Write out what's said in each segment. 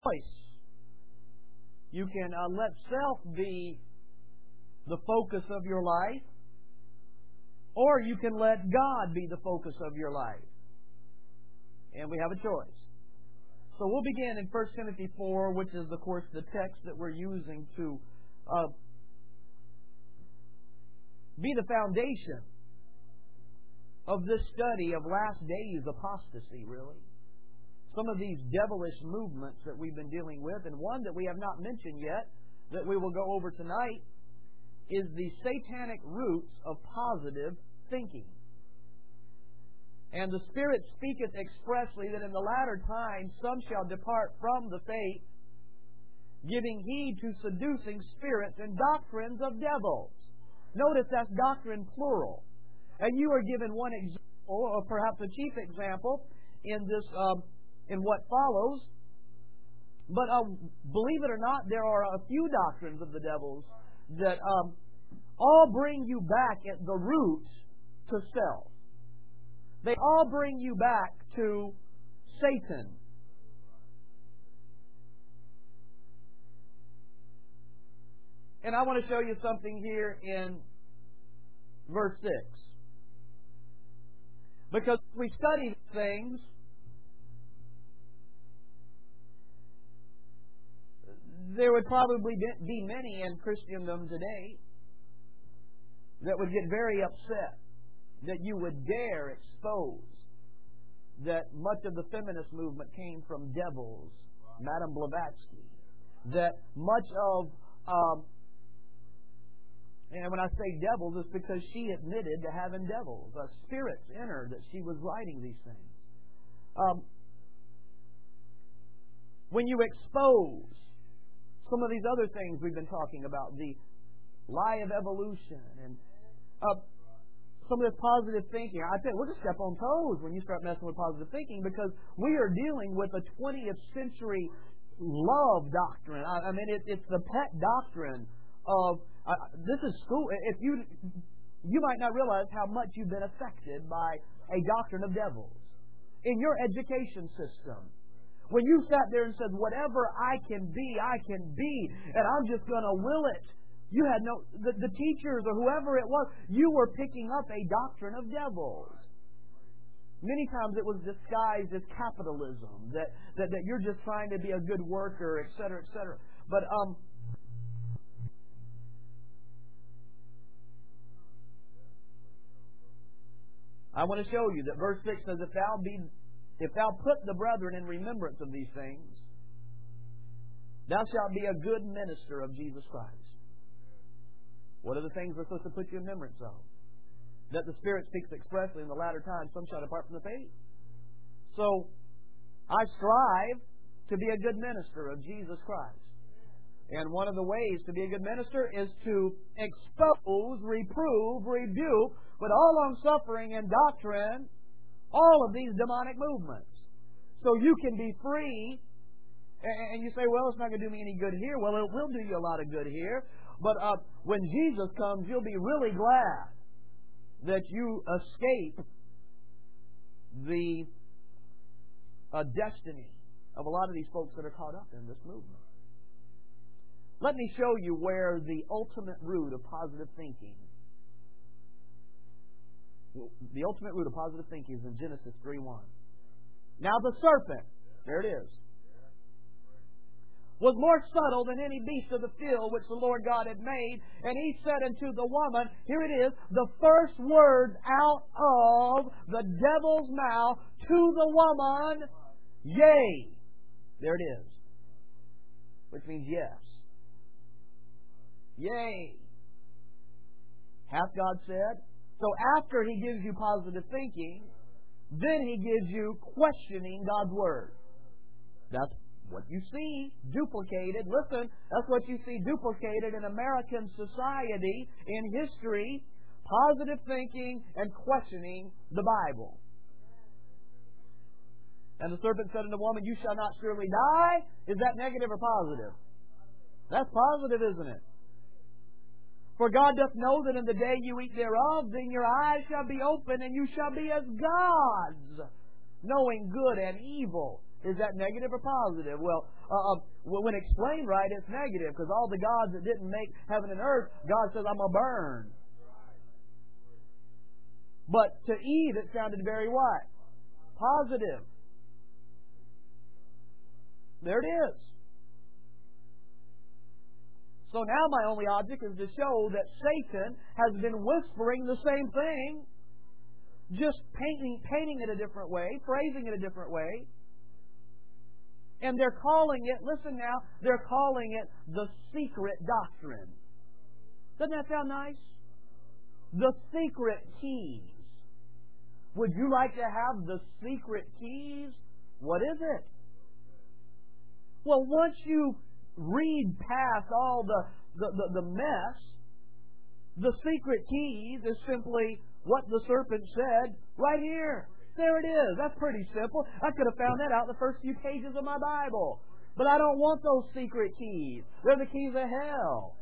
choice. You can let self be the focus of your life, or you can let God be the focus of your life. And we have a choice. So we'll begin in 1 Timothy 4, which is, of course, the text that we're using to be the foundation of this study of last days apostasy, really. Some of these devilish movements that we've been dealing with, and one that we have not mentioned yet, that we will go over tonight, is the satanic roots of positive thinking. And the Spirit speaketh expressly that in the latter times some shall depart from the faith, giving heed to seducing spirits and doctrines of devils. Notice that's doctrine plural. And you are given one example, or perhaps a chief example, in this, in what follows. But believe it or not, there are a few doctrines of the devils that all bring you back at the root to self. They all bring you back to Satan. And I want to show you something here in verse 6. Because we study things, there would probably be many in Christendom today that would get very upset that you would dare expose that much of the feminist movement came from devils, Madame Blavatsky, that much of, and when I say devils, it's because she admitted to having devils, spirits in her, that she was writing these things. When you expose some of these other things we've been talking about, the lie of evolution and some of this positive thinking. I tell you, we'll just step on toes when you start messing with positive thinking, because we are dealing with a 20th century love doctrine. I mean, it's the pet doctrine of this is school. If you might not realize how much you've been affected by a doctrine of devils in your education system. When you sat there and said, whatever I can be, and I'm just going to will it. You had the teachers or whoever it was, you were picking up a doctrine of devils. Many times it was disguised as capitalism, that you're just trying to be a good worker, etc., etc. But I want to show you that verse 6 says, if thou put the brethren in remembrance of these things, thou shalt be a good minister of Jesus Christ. What are the things we're supposed to put you in remembrance of? That the Spirit speaks expressly in the latter times, some shall depart from the faith. So, I strive to be a good minister of Jesus Christ. And one of the ways to be a good minister is to expose, reprove, rebuke, with all long-suffering and doctrine, all of these demonic movements. So you can be free. And you say, well, it's not going to do me any good here. Well, it will do you a lot of good here. But when Jesus comes, you'll be really glad that you escape the destiny of a lot of these folks that are caught up in this movement. Let me show you where the ultimate root of positive thinking, the ultimate root of positive thinking is in Genesis 3:1. Now the serpent, there it is, was more subtle than any beast of the field which the Lord God had made. And he said unto the woman, here it is, the first words out of the devil's mouth to the woman, yea. There it is. Which means yes. Yea. Hath God said? So after he gives you positive thinking, then he gives you questioning God's Word. That's what you see duplicated. Listen, that's what you see duplicated in American society, in history, positive thinking and questioning the Bible. And the serpent said unto the woman, you shall not surely die. Is that negative or positive? That's positive, isn't it? For God doth know that in the day you eat thereof, then your eyes shall be open, and you shall be as gods, knowing good and evil. Is that negative or positive? Well, when explained right, it's negative, because all the gods that didn't make heaven and earth, God says, I'm going to burn. But to Eve, it sounded very what? Positive. There it is. So now my only object is to show that Satan has been whispering the same thing, just painting it a different way, phrasing it a different way. And they're calling it, listen now, they're calling it the secret doctrine. Doesn't that sound nice? The secret keys. Would you like to have the secret keys? What is it? Well, once you read past all the mess, the secret keys is simply what the serpent said right here. There it is. That's pretty simple. I could have found that out in the first few pages of my Bible. But I don't want those secret keys. They're the keys of hell.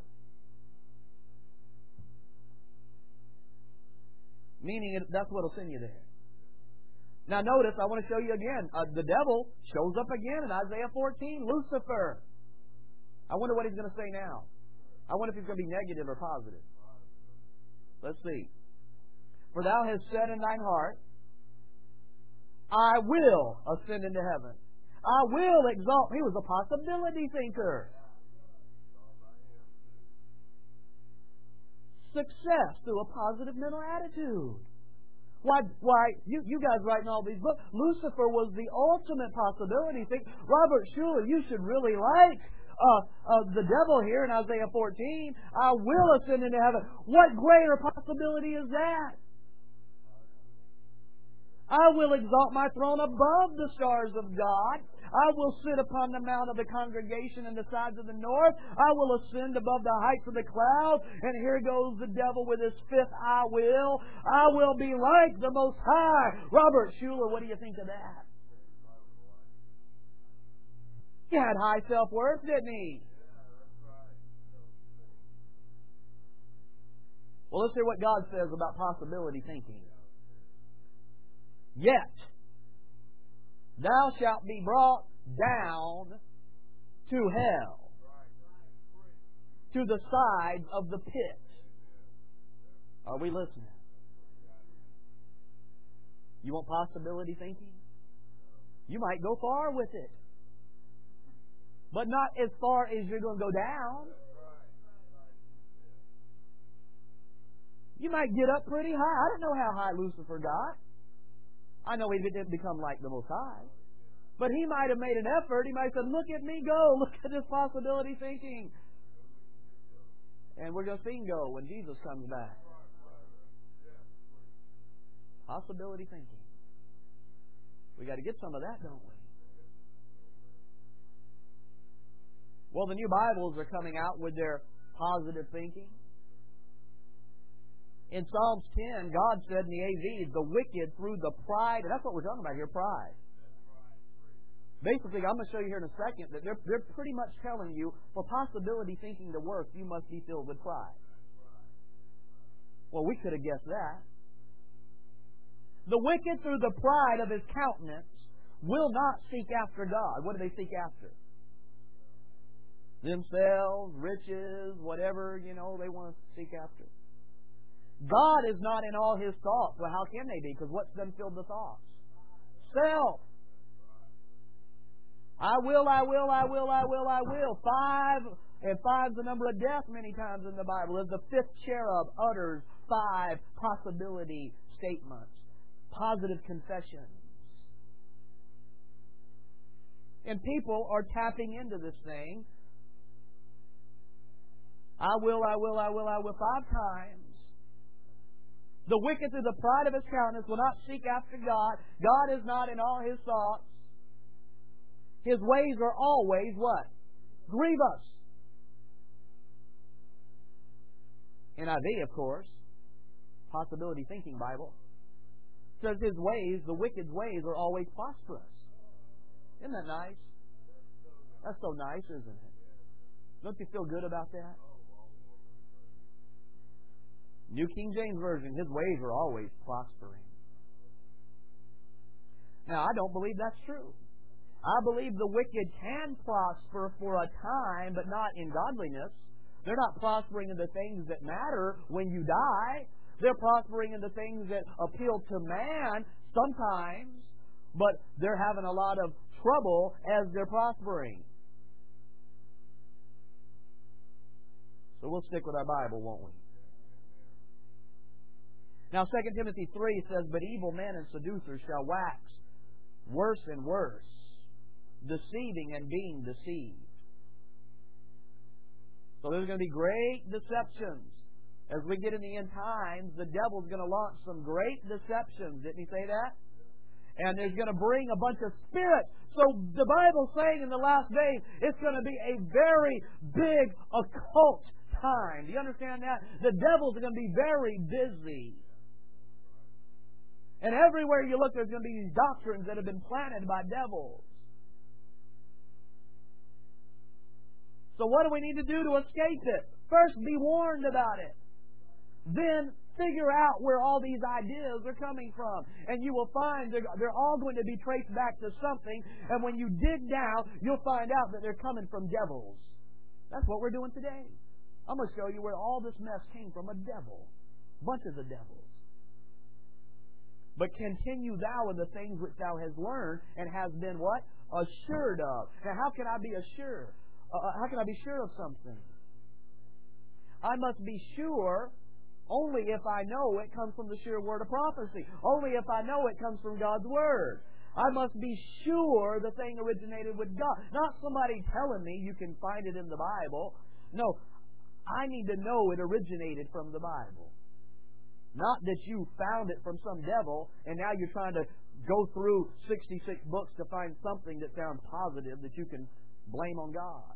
Meaning that's what will send you there. Now notice, I want to show you again. The devil shows up again in Isaiah 14. Lucifer. I wonder what he's going to say now. I wonder if he's going to be negative or positive. Let's see. For thou hast said in thine heart, I will ascend into heaven. I will exalt. He was a possibility thinker. Success through a positive mental attitude. Why? You guys writing all these books. Lucifer was the ultimate possibility thinker. Robert Schuller, you should really like the devil here in Isaiah 14. I will ascend into heaven. What greater possibility is that? I will exalt my throne above the stars of God. I will sit upon the mount of the congregation in the sides of the north. I will ascend above the heights of the clouds. And here goes the devil with his fifth I will. I will be like the Most High. Robert Schuller, what do you think of that? He had high self-worth, didn't he? Well, let's hear what God says about possibility thinking. Yet thou shalt be brought down to hell, to the sides of the pit. Are we listening? You want possibility thinking? You might go far with it, but not as far as you're going to go down. You might get up pretty high. I don't know how high Lucifer got. I know he didn't become like the Most High. But he might have made an effort. He might have said, look at me go. Look at this possibility thinking. And we're going to see him go when Jesus comes back. Possibility thinking. We got to get some of that, don't we? Well, the new Bibles are coming out with their positive thinking. In Psalms 10, God said in the AV, the wicked through the pride, and that's what we're talking about here, pride. Basically, I'm going to show you here in a second that they're pretty much telling you, for possibility thinking to work, you must be filled with pride. Well, we could have guessed that. The wicked through the pride of his countenance will not seek after God. What do they seek after? Themselves, riches, whatever, they want to seek after. God is not in all his thoughts. Well, how can they be? Because what's done filled the thoughts? Self. I will. Five's the number of death many times in the Bible. As the fifth cherub utters 5 possibility statements. Positive confessions. And people are tapping into this thing. I will 5 times. The wicked through the pride of his countenance will not seek after God. God is not in all his thoughts. His ways are always what? Grievous. NIV, of course. Possibility thinking Bible. Says his ways, the wicked's ways, are always prosperous. Isn't that nice? That's so nice, isn't it? Don't you feel good about that? New King James Version, his ways are always prospering. Now, I don't believe that's true. I believe the wicked can prosper for a time, but not in godliness. They're not prospering in the things that matter when you die. They're prospering in the things that appeal to man sometimes, but they're having a lot of trouble as they're prospering. So we'll stick with our Bible, won't we? Now 2 Timothy 3 says, "But evil men and seducers shall wax worse and worse, deceiving and being deceived." So there's going to be great deceptions. As we get in the end times, the devil's going to launch some great deceptions. Didn't he say that? And there's going to bring a bunch of spirits. So the Bible's saying in the last days, it's going to be a very big occult time. Do you understand that? The devil's going to be very busy. And everywhere you look, there's going to be these doctrines that have been planted by devils. So what do we need to do to escape it? First, be warned about it. Then figure out where all these ideas are coming from. And you will find they're all going to be traced back to something. And when you dig down, you'll find out that they're coming from devils. That's what we're doing today. I'm going to show you where all this mess came from. A devil. Bunches of devils. But continue thou in the things which thou hast learned and has been what? Assured of. Now how can I be assured? How can I be sure of something? I must be sure only if I know it comes from the sure word of prophecy. Only if I know it comes from God's Word. I must be sure the thing originated with God. Not somebody telling me you can find it in the Bible. No, I need to know it originated from the Bible. Not that you found it from some devil and now you're trying to go through 66 books to find something that sounds positive that you can blame on God.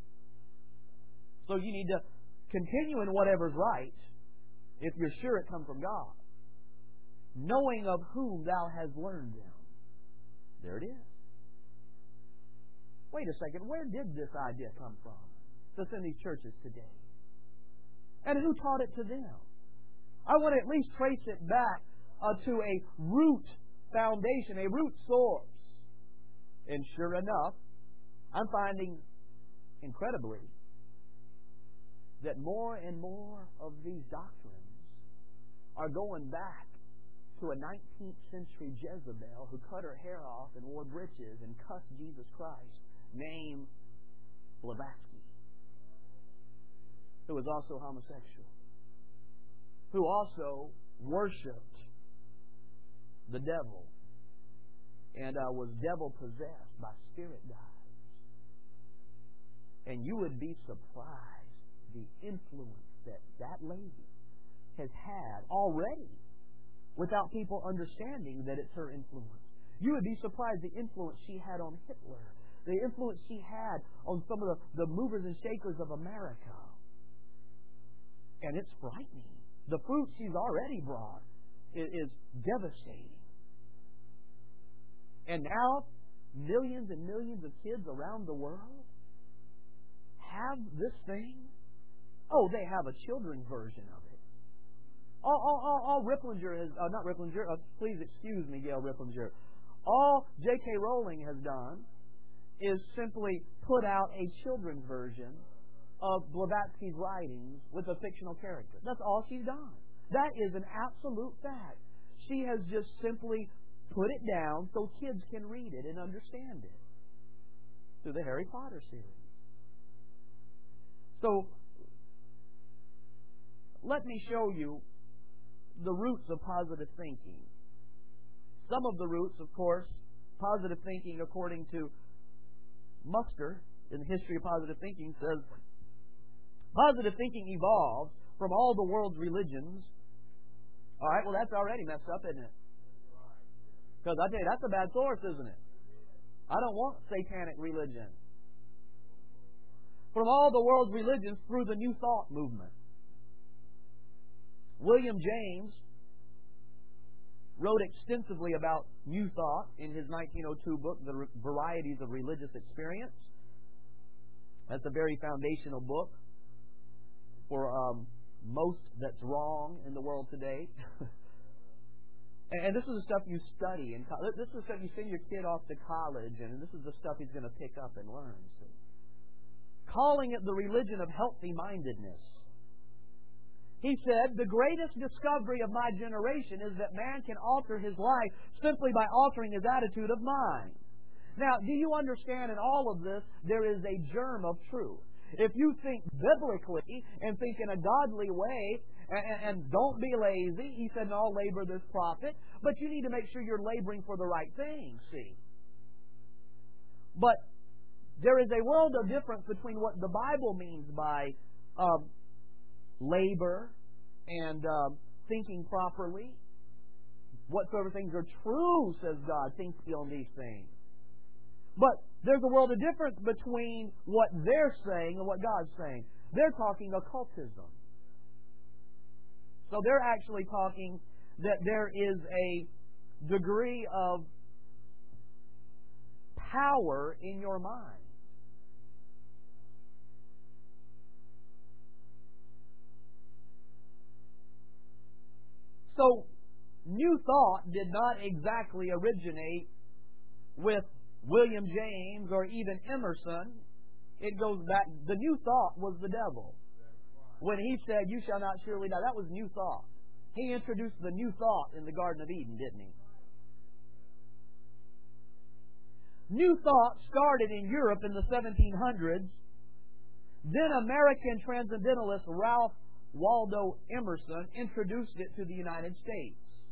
So you need to continue in whatever's right if you're sure it comes from God. Knowing of whom thou hast learned them. There it is. Wait a second, where did this idea come from that's in these churches today? And who taught it to them? I want to at least trace it back to a root foundation, a root source. And sure enough, I'm finding incredibly that more and more of these doctrines are going back to a 19th century Jezebel who cut her hair off and wore breeches and cussed Jesus Christ, named Blavatsky, who was also homosexual, who also worshipped the devil and was devil-possessed by spirit guides. And you would be surprised the influence that lady has had already without people understanding that it's her influence. You would be surprised the influence she had on Hitler, the influence she had on some of the movers and shakers of America. And it's frightening. The fruit she's already brought is devastating. And now, millions and millions of kids around the world have this thing. Oh, they have a children's version of it. All Ripplinger has, not Ripplinger, please excuse me, Gail Ripplinger. All J.K. Rowling has done is simply put out a children's version of Blavatsky's writings with a fictional character. That's all she's done. That is an absolute fact. She has just simply put it down so kids can read it and understand it through the Harry Potter series. So, let me show you the roots of positive thinking. Some of the roots, of course, positive thinking, according to Muster, in the History of Positive Thinking, says, positive thinking evolved from all the world's religions. All right, well, that's already messed up, isn't it? Because I tell you, that's a bad source, isn't it? I don't want satanic religion. From all the world's religions through the New Thought movement. William James wrote extensively about New Thought in his 1902 book, The Varieties of Religious Experience. That's a very foundational book for most that's wrong in the world today. And this is the stuff you study. This is the stuff you send your kid off to college, and this is the stuff he's going to pick up and learn. See? Calling it the religion of healthy-mindedness. He said, the greatest discovery of my generation is that man can alter his life simply by altering his attitude of mind. Now, do you understand in all of this, there is a germ of truth. If you think biblically and think in a godly way, and don't be lazy, he said, in all labor there's profit, but you need to make sure you're laboring for the right thing, see. But there is a world of difference between what the Bible means by labor and thinking properly. Whatsoever things are true, says God, think ye on these things. But there's a world of difference between what they're saying and what God's saying. They're talking occultism. So they're actually talking that there is a degree of power in your mind. So, New Thought did not exactly originate with William James or even Emerson. It goes back. The New Thought was the devil. When he said, you shall not surely die, that was New Thought. He introduced the New Thought in the Garden of Eden, didn't he? New Thought started in Europe in the 1700s. Then American transcendentalist Ralph Waldo Emerson introduced it to the United States.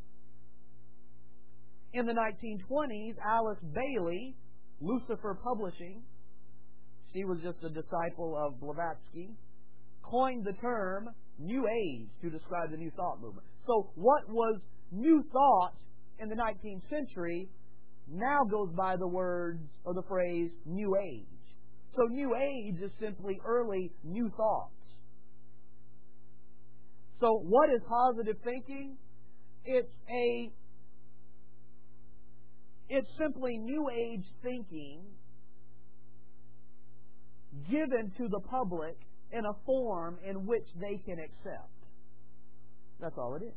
In the 1920s, Alice Bailey, Lucifer Publishing, she was just a disciple of Blavatsky, coined the term New Age to describe the New Thought movement. So what was New Thought in the 19th century now goes by the words or the phrase New Age. So New Age is simply early New Thoughts. So what is positive thinking? It's simply New Age thinking given to the public in a form in which they can accept. That's all it is.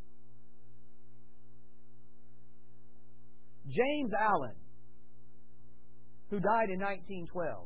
James Allen, who died in 1912,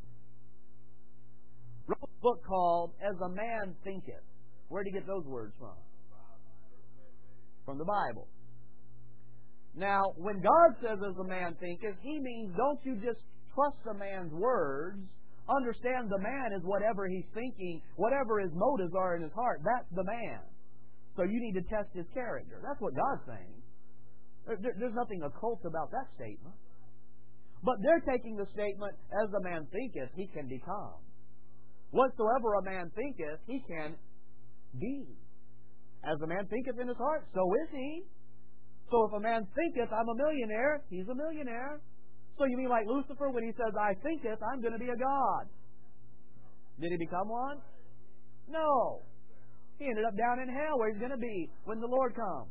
wrote a book called As a Man Thinketh. Where did he get those words from? From the Bible. Now, when God says as a man thinketh, he means don't you just trust a man's words. Understand the man is whatever he's thinking, whatever his motives are in his heart. That's the man. So you need to test his character. That's what God's saying. There's nothing occult about that statement. But they're taking the statement, as a man thinketh, he can become. Whatsoever a man thinketh, he can be. As a man thinketh in his heart, so is he. So if a man thinketh, I'm a millionaire, he's a millionaire. So you mean like Lucifer when he says, I thinketh, I'm going to be a god. Did he become one? No. He ended up down in hell where he's going to be when the Lord comes.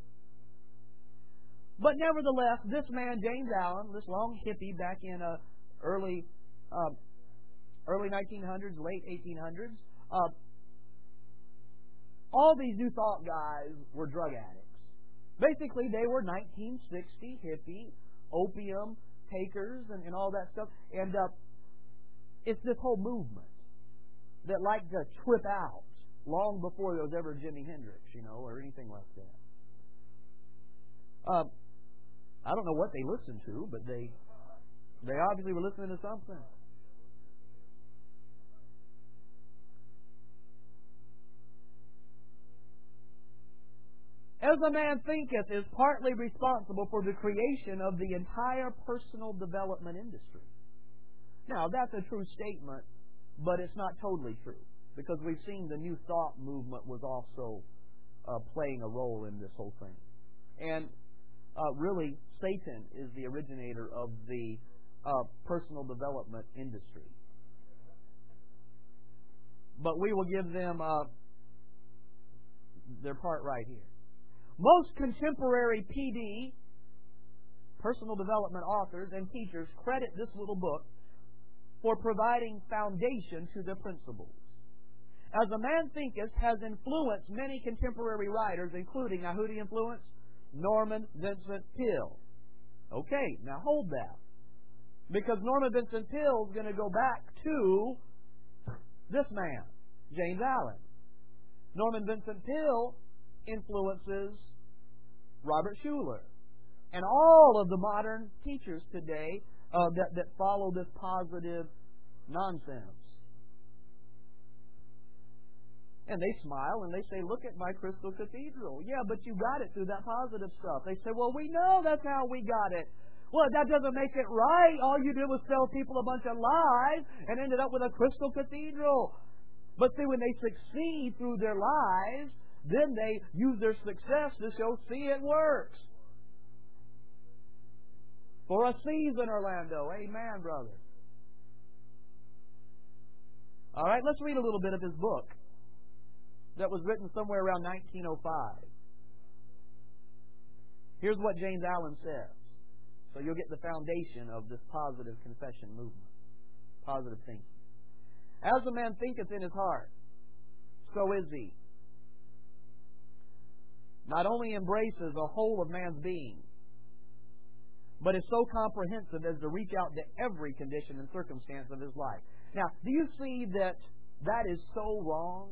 But nevertheless, this man, James Allen, this long hippie back in early 1900s, late 1800s, all these New Thought guys were drug addicts. Basically, they were 1960 hippie, opium takers, and all that stuff. And it's this whole movement that liked to trip out long before there was ever Jimi Hendrix, or anything like that. I don't know what they listened to, but they obviously were listening to something. As a man thinketh is partly responsible for the creation of the entire personal development industry. Now, that's a true statement, but it's not totally true, because we've seen the New Thought movement was also playing a role in this whole thing. And really, Satan is the originator of the personal development industry. But we will give them their part right here. Most contemporary PD, personal development authors and teachers credit this little book for providing foundation to the principles. As a Man Thinketh has influenced many contemporary writers, including, now who did he influence? Norman Vincent Peale. Okay, now hold that. Because Norman Vincent Peale is going to go back to this man, James Allen. Norman Vincent Peale influences Robert Schuller and all of the modern teachers today that follow this positive nonsense. And they smile and they say, look at my Crystal Cathedral. Yeah, but you got it through that positive stuff. They say, well, we know that's how we got it. Well, that doesn't make it right. All you did was tell people a bunch of lies and ended up with a Crystal Cathedral. But see, when they succeed through their lies, then they use their success to show, see, it works. For a season, Orlando. Amen, brother. All right, let's read a little bit of his book that was written somewhere around 1905. Here's what James Allen says. So you'll get the foundation of this positive confession movement. Positive thinking. As a man thinketh in his heart, so is he. Not only embraces the whole of man's being, but is so comprehensive as to reach out to every condition and circumstance of his life. Now, do you see that that is so wrong?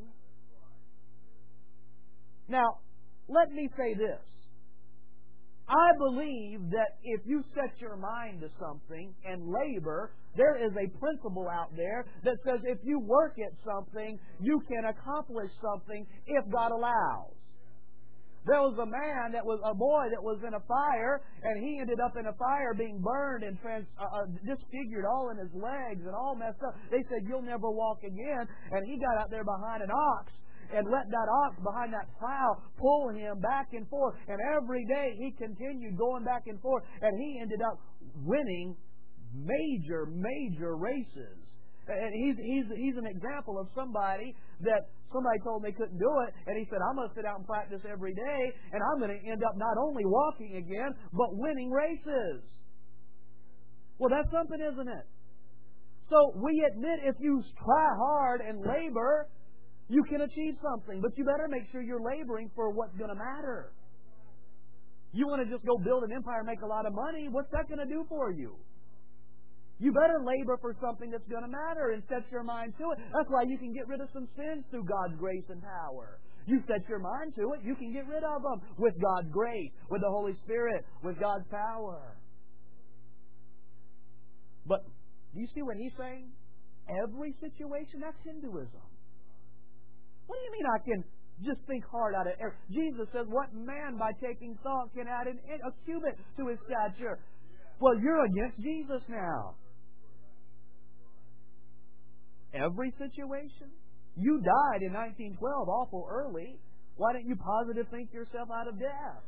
Now, let me say this. I believe that if you set your mind to something and labor, there is a principle out there that says if you work at something, you can accomplish something if God allows. There was a boy that was in a fire, and he ended up in a fire being burned and disfigured all in his legs and all messed up. They said, you'll never walk again. And he got out there behind an ox and let that ox behind that plow pull him back and forth. And every day he continued going back and forth, and he ended up winning major races. And he's an example of somebody that somebody told me couldn't do it, and he said, I'm going to sit out and practice every day, and I'm going to end up not only walking again, but winning races. Well, that's something, isn't it? So we admit if you try hard and labor, you can achieve something, but you better make sure you're laboring for what's going to matter. You want to just go build an empire and make a lot of money, what's that going to do for you? You better labor for something that's going to matter and set your mind to it. That's why you can get rid of some sins through God's grace and power. You set your mind to it, you can get rid of them with God's grace, with the Holy Spirit, with God's power. But do you see what he's saying? Every situation, that's Hinduism. What do you mean I can just think hard out of it? Jesus says, what man by taking thought can add a cubit to his stature? Well, you're against Jesus now. Every situation? You died in 1912 awful early. Why didn't you positive think yourself out of death?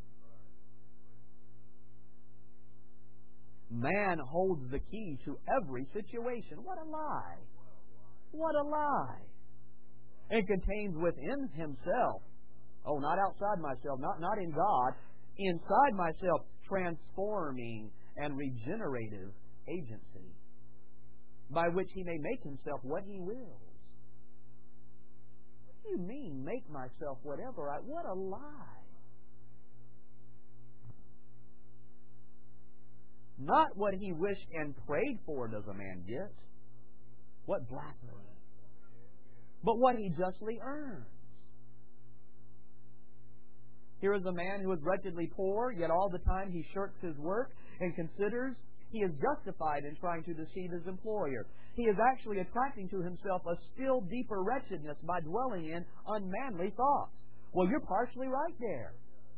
Man holds the key to every situation. What a lie. What a lie. It contains within himself, not outside myself, not in God, inside myself, transforming and regenerative agency by which he may make himself what he wills. What do you mean, make myself whatever I... What a lie. Not what he wished and prayed for does a man get. What blasphemy. But what he justly earns. Here is a man who is wretchedly poor, yet all the time he shirks his work and considers he is justified in trying to deceive his employer. He is actually attracting to himself a still deeper wretchedness by dwelling in unmanly thoughts. Well, you're partially right there.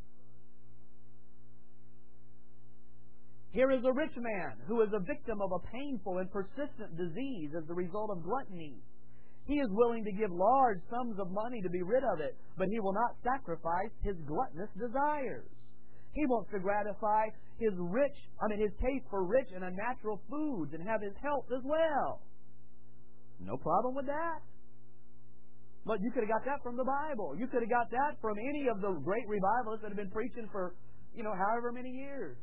Here is a rich man who is a victim of a painful and persistent disease as the result of gluttony. He is willing to give large sums of money to be rid of it, but he will not sacrifice his gluttonous desires. He wants to gratify his taste for rich and unnatural foods and have his health as well. No problem with that. But you could have got that from the Bible. You could have got that from any of the great revivalists that have been preaching for, however many years.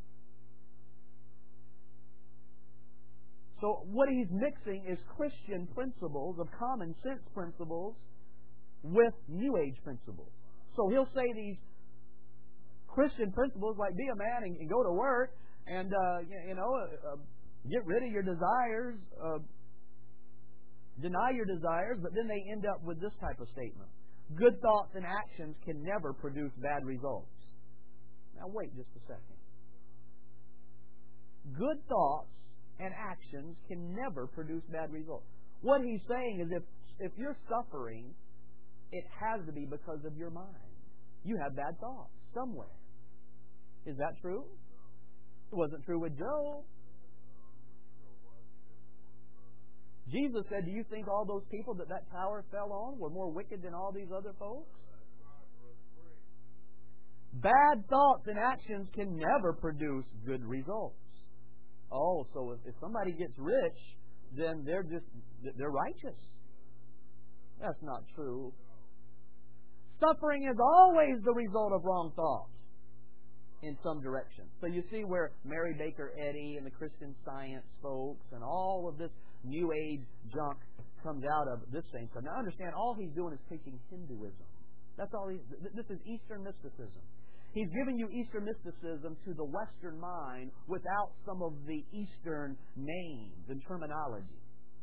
So what he's mixing is Christian principles of common sense principles with New Age principles. So he'll say these Christian principles like be a man and go to work and, get rid of your desires, deny your desires, but then they end up with this type of statement. Good thoughts and actions can never produce bad results. Now wait just a second. Good thoughts and actions can never produce bad results. What he's saying is if you're suffering, it has to be because of your mind. You have bad thoughts somewhere. Is that true? It wasn't true with Job. Jesus said, do you think all those people that tower fell on were more wicked than all these other folks? Bad thoughts and actions can never produce good results. Oh, so if somebody gets rich, then they're righteous. That's not true. Suffering is always the result of wrong thoughts in some direction. So you see where Mary Baker Eddy and the Christian Science folks and all of this New Age junk comes out of this thing. So now understand, all he's doing is teaching Hinduism. That's all this is Eastern mysticism. He's giving you Eastern mysticism to the Western mind without some of the Eastern names and terminology.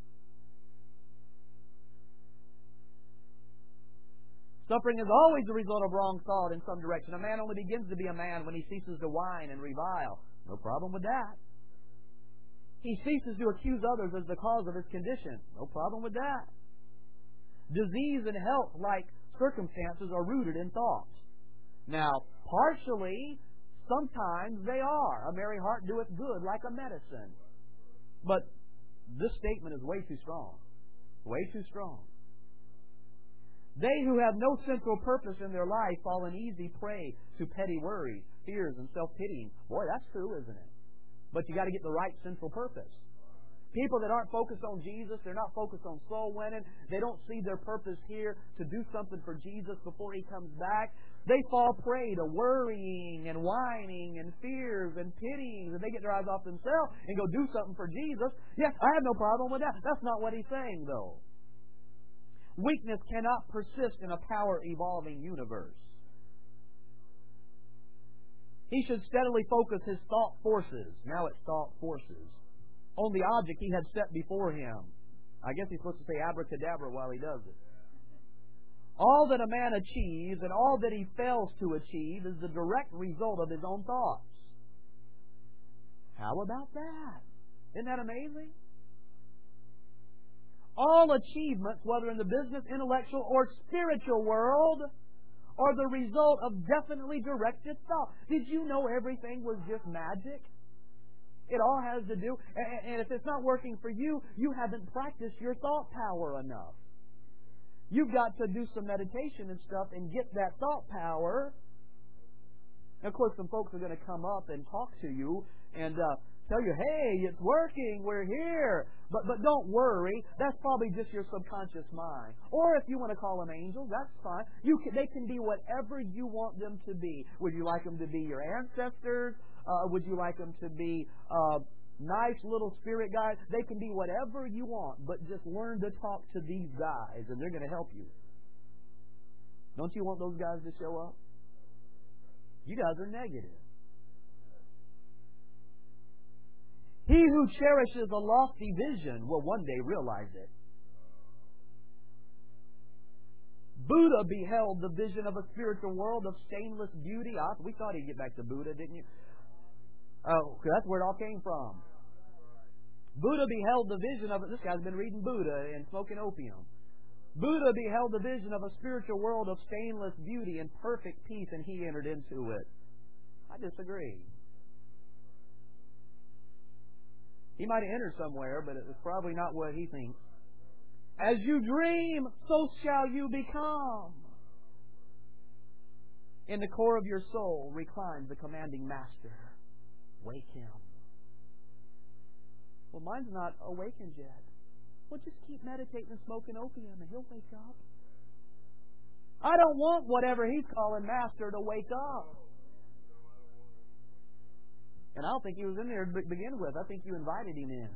Suffering is always the result of wrong thought in some direction. A man only begins to be a man when he ceases to whine and revile. No problem with that. He ceases to accuse others as the cause of his condition. No problem with that. Disease and health-like circumstances are rooted in thoughts. Now, partially, sometimes they are. A merry heart doeth good like a medicine. But this statement is way too strong. Way too strong. They who have no central purpose in their life fall an easy prey to petty worries, fears, and self-pitying. Boy, that's true, isn't it? But you got to get the right central purpose. People that aren't focused on Jesus, they're not focused on soul winning, they don't see their purpose here to do something for Jesus before He comes back. They fall prey to worrying and whining and fears and pitying, and they get their eyes off themselves and go do something for Jesus. Yeah, I have no problem with that. That's not what he's saying, though. Weakness cannot persist in a power-evolving universe. He should steadily focus his thought forces, now it's thought forces, on the object he had set before him. I guess he's supposed to say abracadabra while he does it. All that a man achieves and all that he fails to achieve is the direct result of his own thoughts. How about that? Isn't that amazing? All achievements, whether in the business, intellectual, or spiritual world, are the result of definitely directed thought. Did you know everything was just magic? It all has to do, and if it's not working for you, you haven't practiced your thought power enough. You've got to do some meditation and stuff and get that thought power. And of course, some folks are going to come up and talk to you and tell you, hey, it's working, we're here. But don't worry, that's probably just your subconscious mind. Or if you want to call them angels, that's fine. They can be whatever you want them to be. Would you like them to be your ancestors? Would you like them to be nice little spirit guides? They can be whatever you want, but just learn to talk to these guys, and they're going to help you. Don't you want those guys to show up? You guys are negative. He who cherishes a lofty vision will one day realize it. Buddha beheld the vision of a spiritual world of stainless beauty. We thought he'd get back to Buddha, didn't you? Oh, that's where it all came from. Buddha beheld the vision of it. This guy's been reading Buddha and smoking opium. Buddha beheld the vision of a spiritual world of stainless beauty and perfect peace, and he entered into it. I disagree. He might have entered somewhere, but it was probably not what he thinks. As you dream, so shall you become. In the core of your soul reclines the commanding master. Wake him. Well, mine's not awakened yet. Well, just keep meditating and smoking opium and he'll wake up. I don't want whatever he's calling master to wake up. And I don't think he was in there to begin with. I think you invited him in.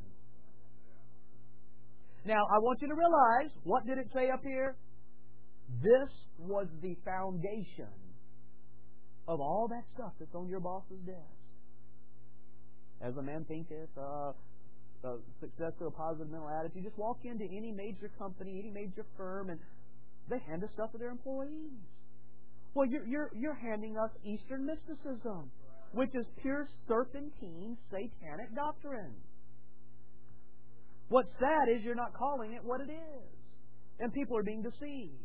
Now, I want you to realize, what did it say up here? This was the foundation of all that stuff that's on your boss's desk. As a man thinketh, success to a positive mental attitude. Just walk into any major company, any major firm, and they hand us stuff to their employees. Well, you're handing us Eastern mysticism, which is pure serpentine, satanic doctrine. What's sad is you're not calling it what it is, and people are being deceived.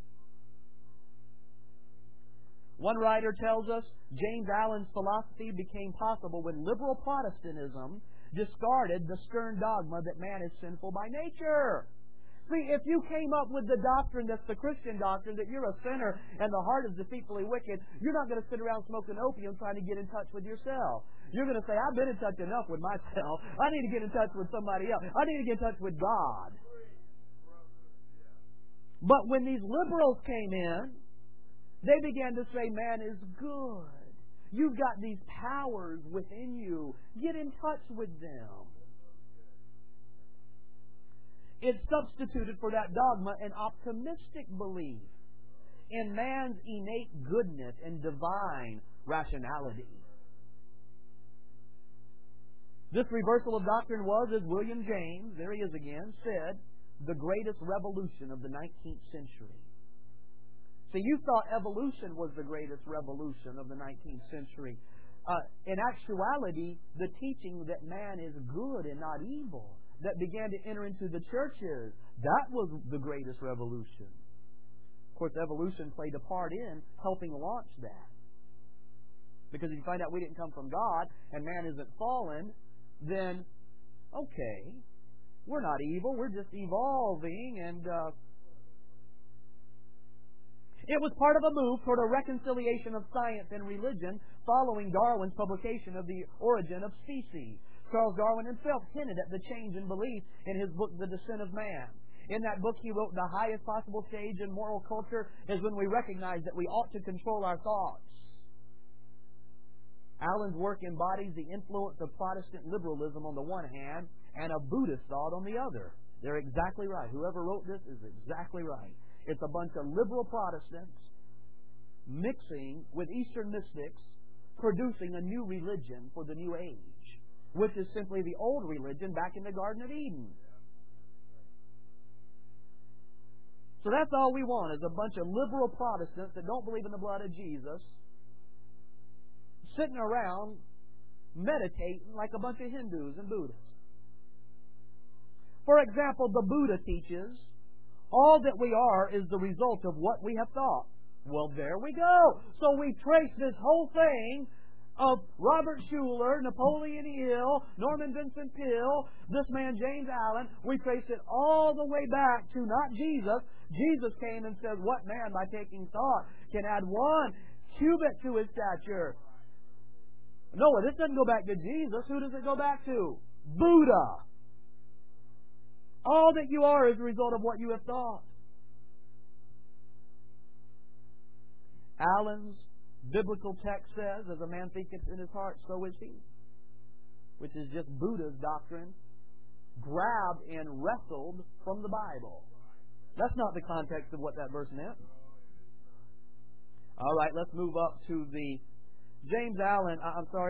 One writer tells us James Allen's philosophy became possible when liberal Protestantism discarded the stern dogma that man is sinful by nature. See, if you came up with the doctrine that's the Christian doctrine, that you're a sinner and the heart is deceitfully wicked, you're not going to sit around smoking opium trying to get in touch with yourself. You're going to say, I've been in touch enough with myself. I need to get in touch with somebody else. I need to get in touch with God. But when these liberals came in, they began to say, man is good. You've got these powers within you. Get in touch with them. It substituted for that dogma an optimistic belief in man's innate goodness and divine rationality. This reversal of doctrine was, as William James, there he is again, said, the greatest revolution of the 19th century. See, you thought evolution was the greatest revolution of the 19th century. In actuality, the teaching that man is good and not evil that began to enter into the churches, that was the greatest revolution. Of course, evolution played a part in helping launch that. Because if you find out we didn't come from God and man isn't fallen, then, okay, we're not evil, we're just evolving, and it was part of a move toward a reconciliation of science and religion following Darwin's publication of The Origin of Species. Charles Darwin himself hinted at the change in belief in his book, The Descent of Man. In that book, he wrote, the highest possible stage in moral culture is when we recognize that we ought to control our thoughts. Allen's work embodies the influence of Protestant liberalism on the one hand and of Buddhist thought on the other. They're exactly right. Whoever wrote this is exactly right. It's a bunch of liberal Protestants mixing with Eastern mystics, producing a new religion for the new age, which is simply the old religion back in the Garden of Eden. So that's all we want, is a bunch of liberal Protestants that don't believe in the blood of Jesus sitting around meditating like a bunch of Hindus and Buddhists. For example, the Buddha teaches, all that we are is the result of what we have thought. Well, there we go. So we trace this whole thing of Robert Schuller, Napoleon Hill, Norman Vincent Peale, this man James Allen. We trace it all the way back to not Jesus. Jesus came and said, what man by taking thought can add one cubit to his stature? No, this doesn't go back to Jesus. Who does it go back to? Buddha. All that you are is a result of what you have thought. Allen's biblical text says, as a man thinketh in his heart, so is he. Which is just Buddha's doctrine, grabbed and wrestled from the Bible. That's not the context of what that verse meant. All right, let's move up to the James Allen.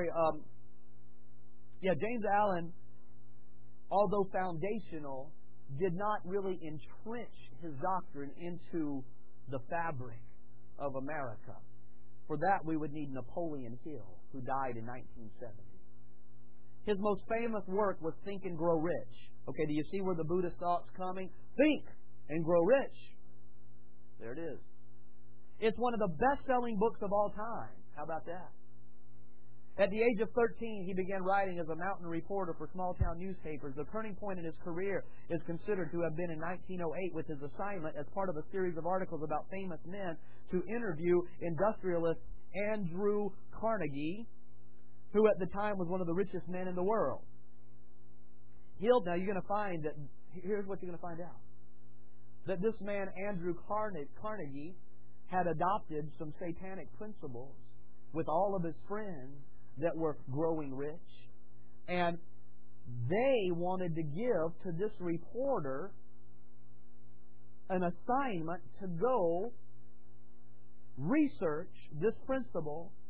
James Allen, although foundational, did not really entrench his doctrine into the fabric of America. For that, we would need Napoleon Hill, who died in 1970. His most famous work was Think and Grow Rich. Okay, do you see where the Buddhist thought's coming? Think and grow rich. There it is. It's one of the best-selling books of all time. How about that? At the age of 13, he began writing as a mountain reporter for small-town newspapers. The turning point in his career is considered to have been in 1908 with his assignment as part of a series of articles about famous men to interview industrialist Andrew Carnegie, who at the time was one of the richest men in the world. Now you're going to find that, here's what you're going to find out. That this man, Andrew Carnegie, had adopted some satanic principles with all of his friends that were growing rich, and they wanted to give to this reporter an assignment to go research this principle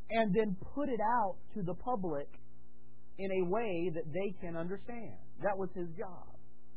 and then put it out to the public in a way that they can understand. That was his job.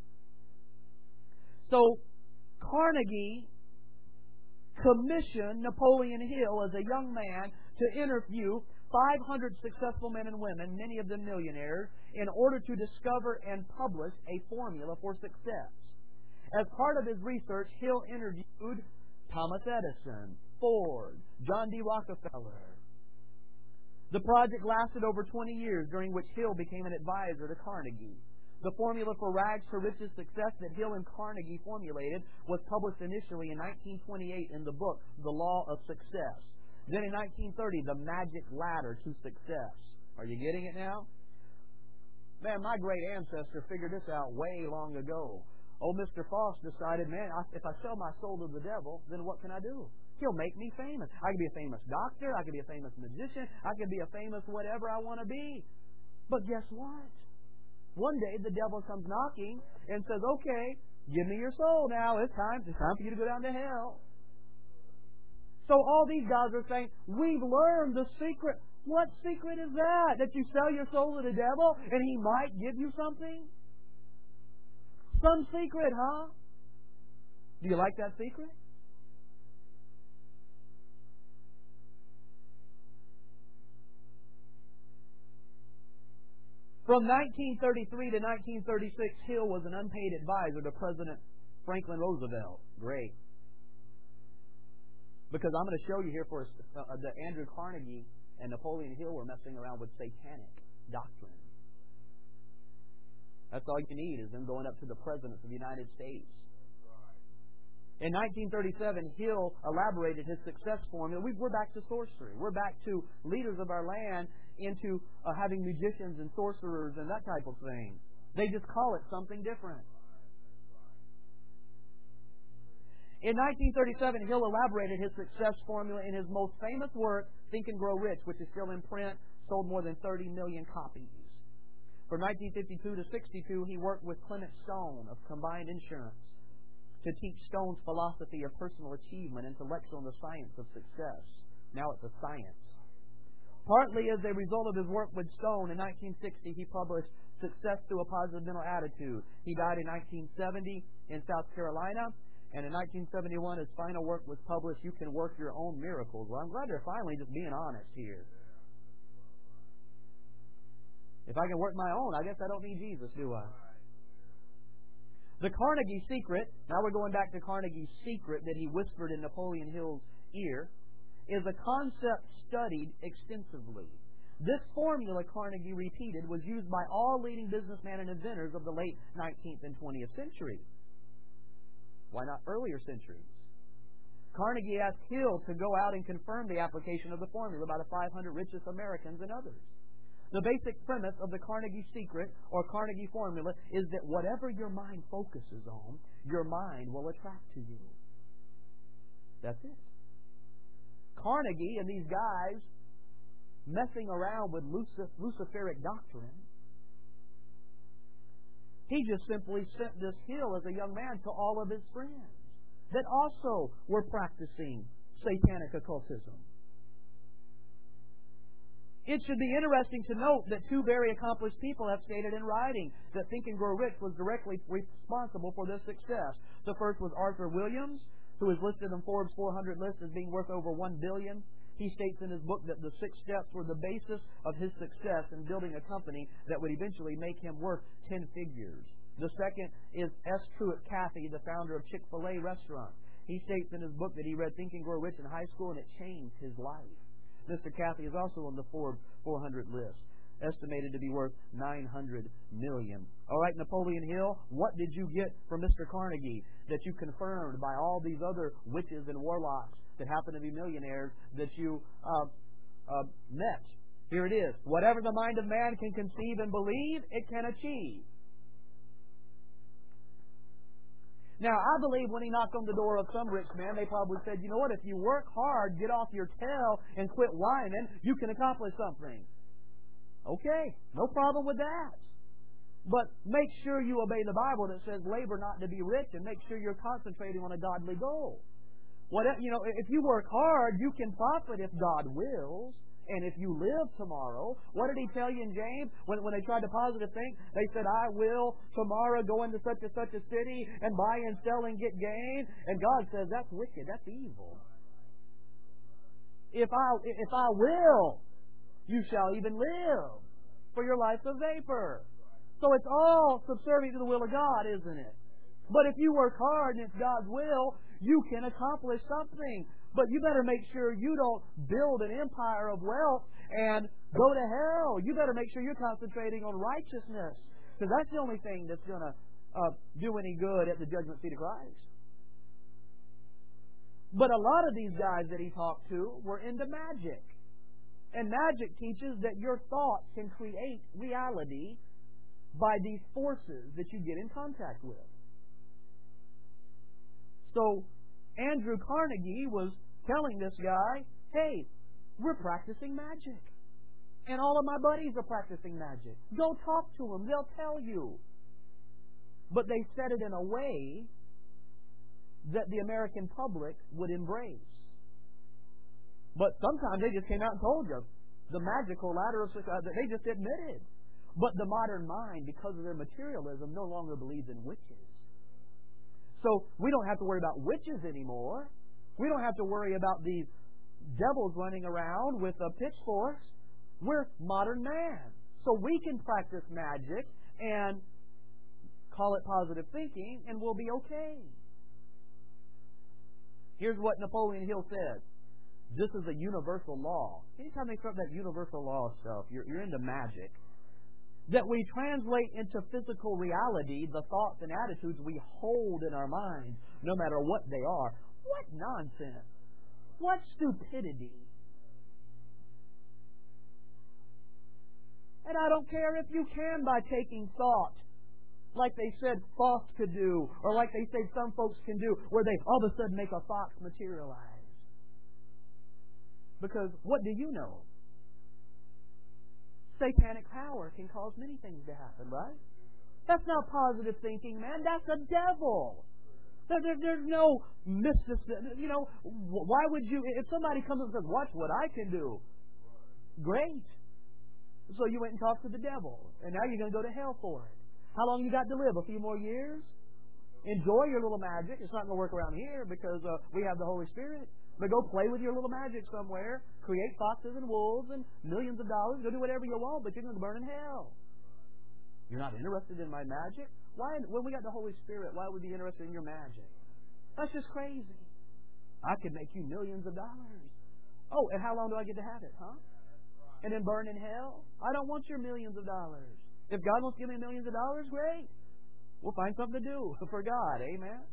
So Carnegie commissioned Napoleon Hill as a young man to interview 500 successful men and women, many of them millionaires, in order to discover and publish a formula for success. As part of his research, Hill interviewed Thomas Edison, Ford, John D. Rockefeller. The project lasted over 20 years, during which Hill became an advisor to Carnegie. The formula for rags to riches success that Hill and Carnegie formulated was published initially in 1928 in the book, The Law of Success. Then in 1930, The Magic Ladder to Success. Are you getting it now? Man, my great ancestor figured this out way long ago. Old Mr. Foss decided, man, if I sell my soul to the devil, then what can I do? He'll make me famous. I could be a famous doctor. I could be a famous magician. I could be a famous whatever I want to be. But guess what? One day the devil comes knocking and says, okay, give me your soul now. It's time for you to go down to hell. So all these guys are saying, we've learned the secret. What secret is that? That you sell your soul to the devil and he might give you something? Some secret, huh? Do you like that secret? From 1933 to 1936, Hill was an unpaid advisor to President Franklin Roosevelt. Great. Because I'm going to show you here that Andrew Carnegie and Napoleon Hill were messing around with satanic doctrine. That's all you need, is them going up to the President of the United States. In 1937, Hill elaborated his success formula. We're back to sorcery. We're back to leaders of our land into having magicians and sorcerers and that type of thing. They just call it something different. In 1937, Hill elaborated his success formula in his most famous work, Think and Grow Rich, which is still in print, sold more than 30 million copies. From 1952 to 62, he worked with Clement Stone of Combined Insurance to teach Stone's philosophy of personal achievement, intellectual, and the science of success. Now it's a science. Partly as a result of his work with Stone, in 1960 he published Success Through a Positive Mental Attitude. He died in 1970 in South Carolina, and in 1971 his final work was published, You Can Work Your Own Miracles. Well, I'm glad they're finally just being honest here. If I can work my own, I guess I don't need Jesus, do I? The Carnegie Secret, now we're going back to Carnegie's secret that he whispered in Napoleon Hill's ear, is a concept studied extensively. This formula Carnegie repeated was used by all leading businessmen and inventors of the late 19th and 20th century. Why not earlier centuries? Carnegie asked Hill to go out and confirm the application of the formula by the 500 richest Americans and others. The basic premise of the Carnegie Secret or Carnegie Formula is that whatever your mind focuses on, your mind will attract to you. That's it. Carnegie and these guys messing around with Luciferic doctrine, he just simply sent this Hill as a young man to all of his friends that also were practicing satanic occultism. It should be interesting to note that two very accomplished people have stated in writing that Think and Grow Rich was directly responsible for this success. The first was Arthur Williams, who is listed in Forbes 400 list as being worth over $1 billion. He states in his book that the 6 steps were the basis of his success in building a company that would eventually make him worth 10 figures. The second is S. Truett Cathy, the founder of Chick-fil-A restaurant. He states in his book that he read Think and Grow Rich in high school and it changed his life. Mr. Cathy is also on the Forbes 400 list, estimated to be worth $900 million. All right, Napoleon Hill, what did you get from Mr. Carnegie that you confirmed by all these other witches and warlocks that happen to be millionaires that you met? Here it is. Whatever the mind of man can conceive and believe, it can achieve. Now, I believe when he knocked on the door of some rich man, they probably said, you know what, if you work hard, get off your tail, and quit whining, you can accomplish something. Okay, no problem with that. But make sure you obey the Bible that says labor not to be rich, and make sure you're concentrating on a godly goal. If you work hard, you can profit if God wills. And if you live tomorrow, what did He tell you in James? When they tried to positive think, they said, I will tomorrow go into such and such a city and buy and sell and get gain. And God says, that's wicked, that's evil. If I will, you shall even live, for your life's a vapor. So it's all subservient to the will of God, isn't it? But if you work hard and it's God's will, you can accomplish something. But you better make sure you don't build an empire of wealth and go to hell. You better make sure you're concentrating on righteousness, because that's the only thing that's going to do any good at the judgment seat of Christ. But a lot of these guys that he talked to were into magic. And magic teaches that your thoughts can create reality by these forces that you get in contact with. So Andrew Carnegie was telling this guy, hey, we're practicing magic. And all of my buddies are practicing magic. Go talk to them. They'll tell you. But they said it in a way that the American public would embrace. But sometimes they just came out and told you the magical ladder of success that they just admitted. But the modern mind, because of their materialism, no longer believes in witches. So we don't have to worry about witches anymore. We don't have to worry about these devils running around with pitchforks. We're modern man. So we can practice magic and call it positive thinking, and we'll be okay. Here's what Napoleon Hill said. This is a universal law. Anytime they throw up that universal law stuff, you're into magic. That we translate into physical reality the thoughts and attitudes we hold in our minds, no matter what they are. What nonsense! What stupidity! And I don't care if you can by taking thought, like they said Faust could do, or like they say some folks can do, where they all of a sudden make a fox materialize. Because what do you know? Satanic power can cause many things to happen, right? That's not positive thinking, man. That's a devil. There's no mysticism. You know, why would you... If somebody comes and says, watch what I can do. Great. So you went and talked to the devil. And now you're going to go to hell for it. How long you got to live? A few more years? Enjoy your little magic. It's not going to work around here because we have the Holy Spirit. But go play with your little magic somewhere. Create foxes and wolves and millions of dollars. Go do whatever you want, but you're going to burn in hell. You're not interested in my magic? Why, when we got the Holy Spirit, why would we be interested in your magic? That's just crazy. I could make you millions of dollars. Oh, and how long do I get to have it, huh? And then burn in hell? I don't want your millions of dollars. If God wants to give me millions of dollars, great. We'll find something to do for God. Amen?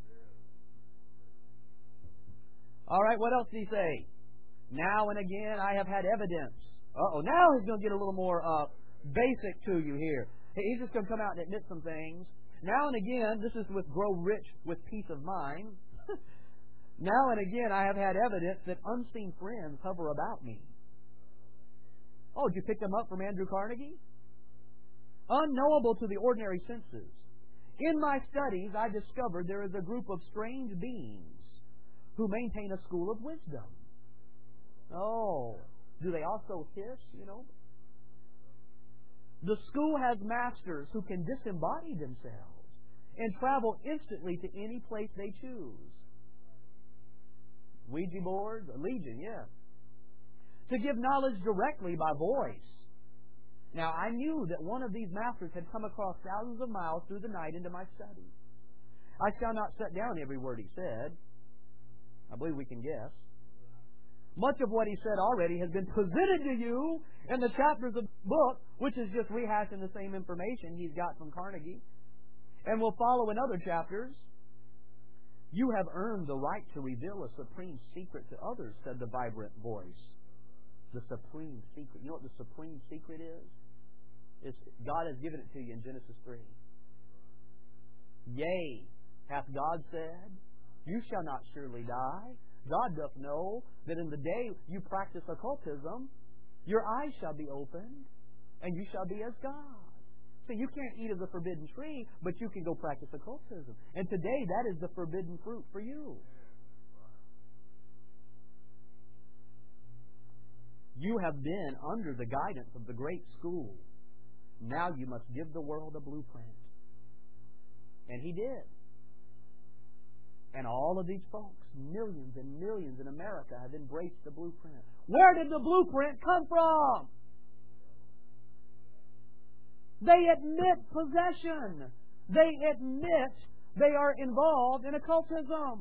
All right, what else did he say? Now and again I have had evidence. Now he's going to get a little more basic to you here. He's just going to come out and admit some things. Now and again, this is with grow rich with peace of mind. Now and again I have had evidence that unseen friends hover about me. Oh, did you pick them up from Andrew Carnegie? Unknowable to the ordinary senses. In my studies, I discovered there is a group of strange beings who maintain a school of wisdom. Oh, do they also hiss, you know? The school has masters who can disembody themselves and travel instantly to any place they choose. Ouija boards, Legion, yeah. To give knowledge directly by voice. Now, I knew that one of these masters had come across thousands of miles through the night into my study. I shall not set down every word he said. I believe we can guess. Much of what he said already has been presented to you in the chapters of the book, which is just rehashing the same information he's got from Carnegie. And will follow in other chapters. You have earned the right to reveal a supreme secret to others, said the vibrant voice. The supreme secret. You know what the supreme secret is? God has given it to you in Genesis 3. Yea, hath God said, you shall not surely die. God doth know that in the day you practice occultism, your eyes shall be opened, and you shall be as God. So you can't eat of the forbidden tree, but you can go practice occultism. And today that is the forbidden fruit for you. You have been under the guidance of the great school. Now you must give the world a blueprint. And he did. And all of these folks, millions and millions in America, have embraced the blueprint. Where did the blueprint come from? They admit possession. They admit they are involved in occultism.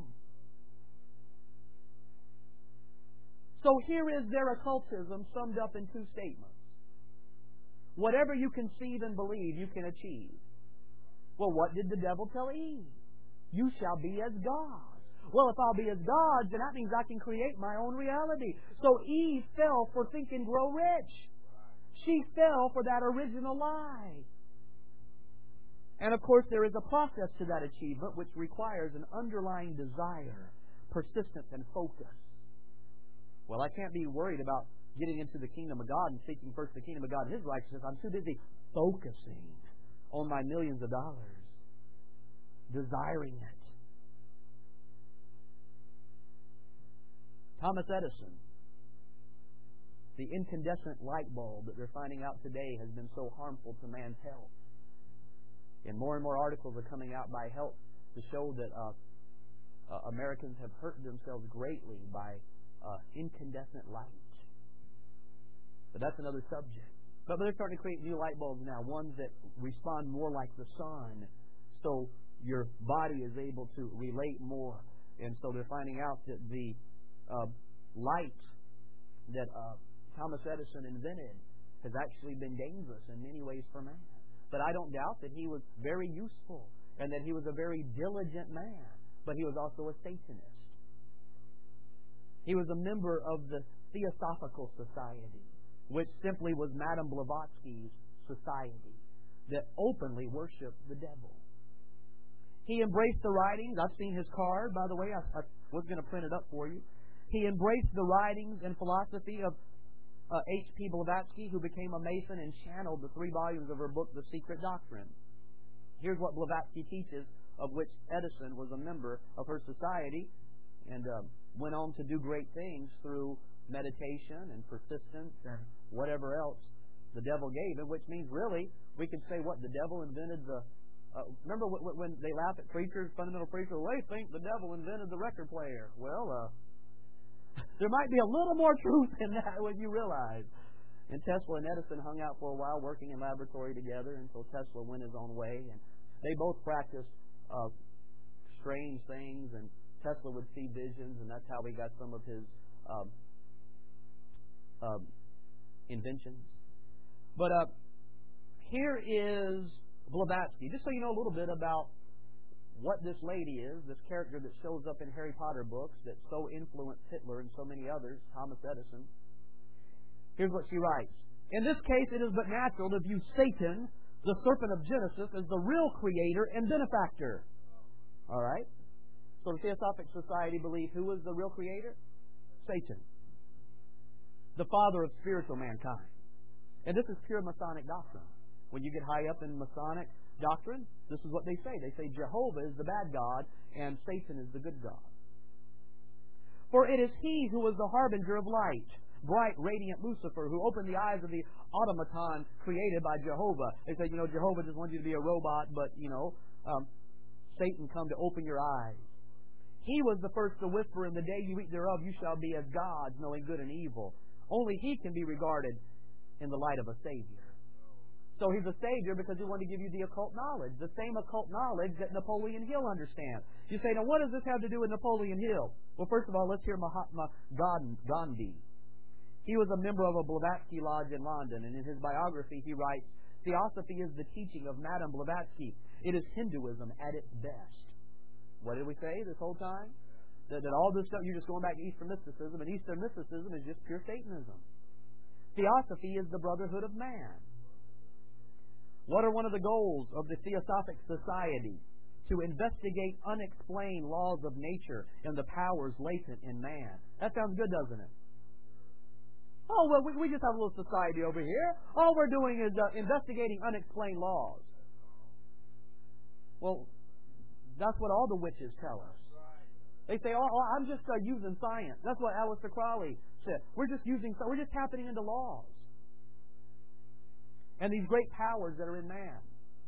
So here is their occultism summed up in two statements. Whatever you conceive and believe, you can achieve. Well, what did the devil tell Eve? You shall be as gods. Well, if I'll be as gods, then that means I can create my own reality. So Eve fell for think and grow rich. She fell for that original lie. And of course, there is a process to that achievement which requires an underlying desire, persistence, and focus. Well, I can't be worried about getting into the kingdom of God and seeking first the kingdom of God and His righteousness. I'm too busy focusing on my millions of dollars, desiring it. Thomas Edison, the incandescent light bulb that they're finding out today has been so harmful to man's health. And more articles are coming out by health to show that Americans have hurt themselves greatly by incandescent light. But that's another subject. But they're starting to create new light bulbs now, ones that respond more like the sun, so your body is able to relate more. And so they're finding out that the light that Thomas Edison invented has actually been dangerous in many ways for man. But I don't doubt that he was very useful and that he was a very diligent man. But he was also a Satanist. He was a member of the Theosophical Society, which simply was Madame Blavatsky's society that openly worshiped the devil. He embraced the writings. I've seen his card, by the way. I was going to print it up for you. He embraced the writings and philosophy of H.P. Blavatsky, who became a Mason and channeled the 3 volumes of her book, The Secret Doctrine. Here's what Blavatsky teaches, of which Edison was a member of her society and went on to do great things through meditation and persistence and whatever else the devil gave him, which means really we could say what the devil invented the... remember when they laugh at preachers, fundamental preachers, well, they think the devil invented the record player. Well, there might be a little more truth in that when you realize. And Tesla and Edison hung out for a while working in laboratory together until Tesla went his own way. And they both practiced strange things, and Tesla would see visions, and that's how he got some of his inventions. But here is Blavatsky. Just so you know a little bit about what this lady is, this character that shows up in Harry Potter books that so influenced Hitler and so many others, Thomas Edison. Here's what she writes. In this case, it is but natural to view Satan, the serpent of Genesis, as the real creator and benefactor. All right? So the Theosophic Society believed who was the real creator? Satan. The father of spiritual mankind. And this is pure Masonic doctrine. When you get high up in Masonic doctrine, this is what they say. They say Jehovah is the bad God and Satan is the good God. For it is he who was the harbinger of light, bright, radiant Lucifer, who opened the eyes of the automaton created by Jehovah. They say, Jehovah just wants you to be a robot, but, Satan come to open your eyes. He was the first to whisper, in the day you eat thereof, you shall be as gods, knowing good and evil. Only he can be regarded in the light of a Savior. So he's a Savior because he wanted to give you the occult knowledge, the same occult knowledge that Napoleon Hill understands. You say, now what does this have to do with Napoleon Hill? Well, first of all, let's hear Mahatma Gandhi. He was a member of a Blavatsky Lodge in London, and in his biography he writes, Theosophy is the teaching of Madame Blavatsky. It is Hinduism at its best. What did we say this whole time? That all this stuff, you're just going back to Eastern mysticism, and Eastern mysticism is just pure Satanism. Theosophy is the brotherhood of man. What are one of the goals of the Theosophic Society? To investigate unexplained laws of nature and the powers latent in man. That sounds good, doesn't it? Oh, well, we just have a little society over here. All we're doing is investigating unexplained laws. Well, that's what all the witches tell us. They say, I'm just using science. That's what Aleister Crowley said. We're just tapping into laws. And these great powers that are in man.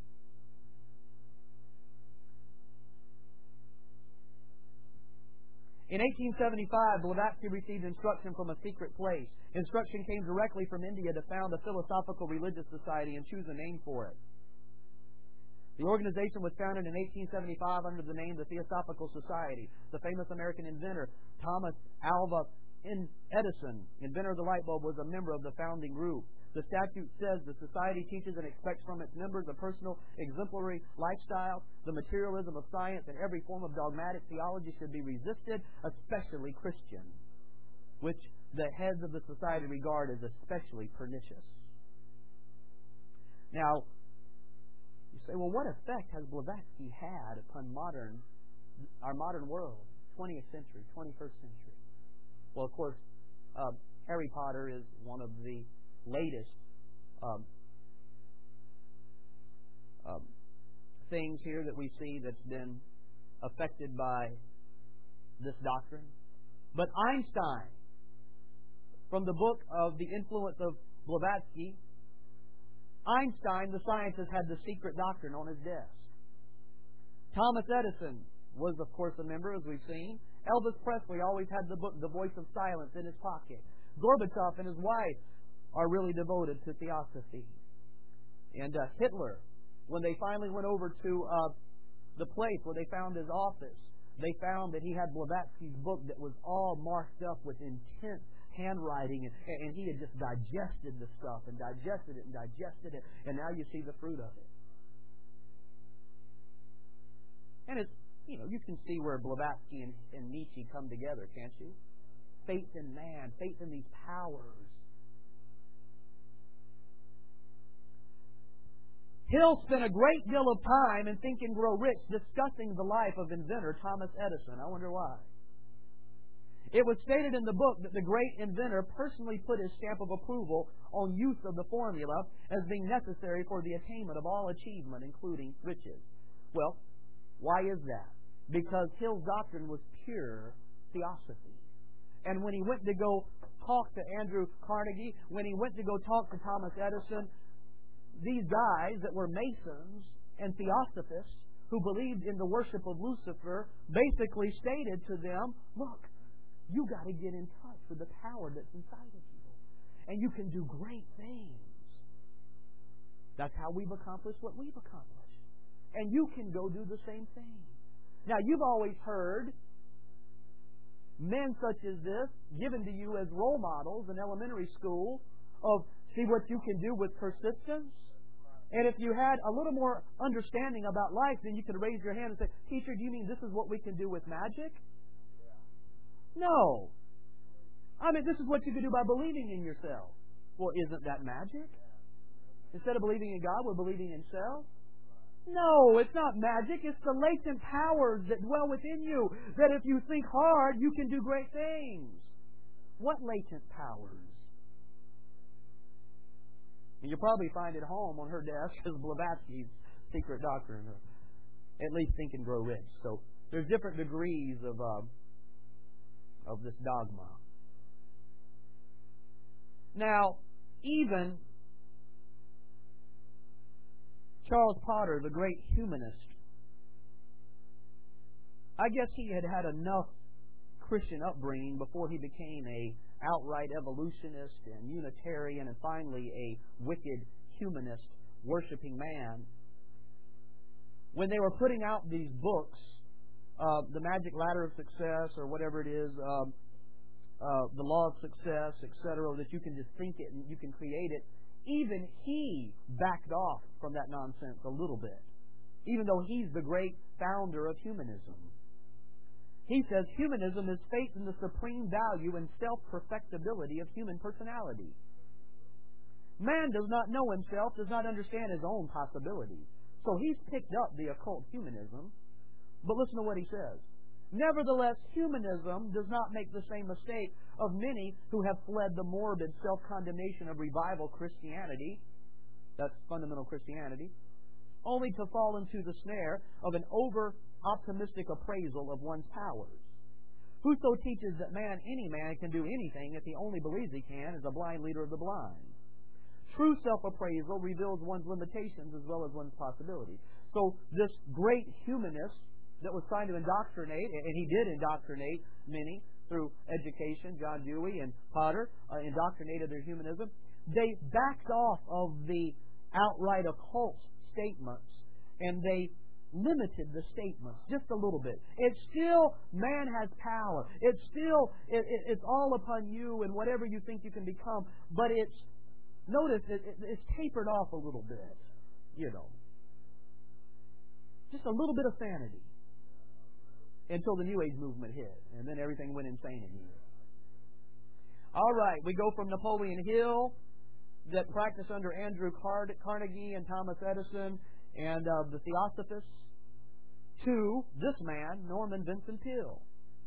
In 1875, Blavatsky received instruction from a secret place. Instruction came directly from India to found a philosophical religious society and choose a name for it. The organization was founded in 1875 under the name the Theosophical Society. The famous American inventor Thomas Alva Edison, inventor of the light bulb, was a member of the founding group. The statute says the society teaches and expects from its members a personal, exemplary lifestyle. The materialism of science and every form of dogmatic theology should be resisted, especially Christian, which the heads of the society regard as especially pernicious. Now, you say, well, what effect has Blavatsky had upon our modern world, 20th century, 21st century? Well, of course, Harry Potter is one of the latest things here that we see that's been affected by this doctrine. But Einstein, from the book of The Influence of Blavatsky, Einstein, the scientist, had the secret doctrine on his desk. Thomas Edison was, of course, a member, as we've seen. Elvis Presley always had the book, The Voice of Silence, in his pocket. Gorbachev and his wife are really devoted to theosophy. And Hitler, when they finally went over to the place where they found his office, they found that he had Blavatsky's book that was all marked up with intense handwriting, and he had just digested the stuff and digested it, and now you see the fruit of it. And it's, you can see where Blavatsky and Nietzsche come together, can't you? Faith in man, faith in these powers. Hill spent a great deal of time in Think and Grow Rich discussing the life of inventor Thomas Edison. I wonder why. It was stated in the book that the great inventor personally put his stamp of approval on use of the formula as being necessary for the attainment of all achievement, including riches. Well, why is that? Because Hill's doctrine was pure theosophy. And when he went to go talk to Andrew Carnegie, when he went to go talk to Thomas Edison, these guys that were Masons and Theosophists who believed in the worship of Lucifer basically stated to them, look, you got to get in touch with the power that's inside of you. And you can do great things. That's how we've accomplished what we've accomplished. And you can go do the same thing. Now, you've always heard men such as this given to you as role models in elementary school of see what you can do with persistence. And if you had a little more understanding about life, then you could raise your hand and say, teacher, do you mean this is what we can do with magic? No. I mean, this is what you can do by believing in yourself. Well, isn't that magic? Instead of believing in God, we're believing in self? No, it's not magic. It's the latent powers that dwell within you, that if you think hard, you can do great things. What latent powers? And you'll probably find it home on her desk as Blavatsky's secret doctrine, or at least Think and Grow Rich. So there's different degrees of this dogma. Now, even Charles Potter, the great humanist, I guess he had had enough Christian upbringing before he became a outright evolutionist and Unitarian and finally a wicked humanist worshiping man. When they were putting out these books, The Magic Ladder of Success or whatever it is, The Law of Success, etc., that you can just think it and you can create it, even he backed off from that nonsense a little bit, even though he's the great founder of humanism. He says humanism is faith in the supreme value and self-perfectibility of human personality. Man does not know himself, does not understand his own possibilities. So he's picked up the occult humanism. But listen to what he says. Nevertheless, humanism does not make the same mistake of many who have fled the morbid self-condemnation of revival Christianity, that's fundamental Christianity, only to fall into the snare of an over-optimistic appraisal of one's powers. Whoso teaches that any man can do anything if he only believes he can is a blind leader of the blind. True self-appraisal reveals one's limitations as well as one's possibilities. So this great humanist that was trying to indoctrinate, and he did indoctrinate many through education, John Dewey and Potter indoctrinated their humanism, they backed off of the outright occult statements, and they limited the statements just a little bit. It's still, man has power. It's still, it's all upon you and whatever you think you can become. But it's, notice, it's tapered off a little bit, Just a little bit of sanity. Until the New Age movement hit. And then everything went insane in here. All right, we go from Napoleon Hill, that practiced under Andrew Carnegie and Thomas Edison and the Theosophists, to this man, Norman Vincent Peale.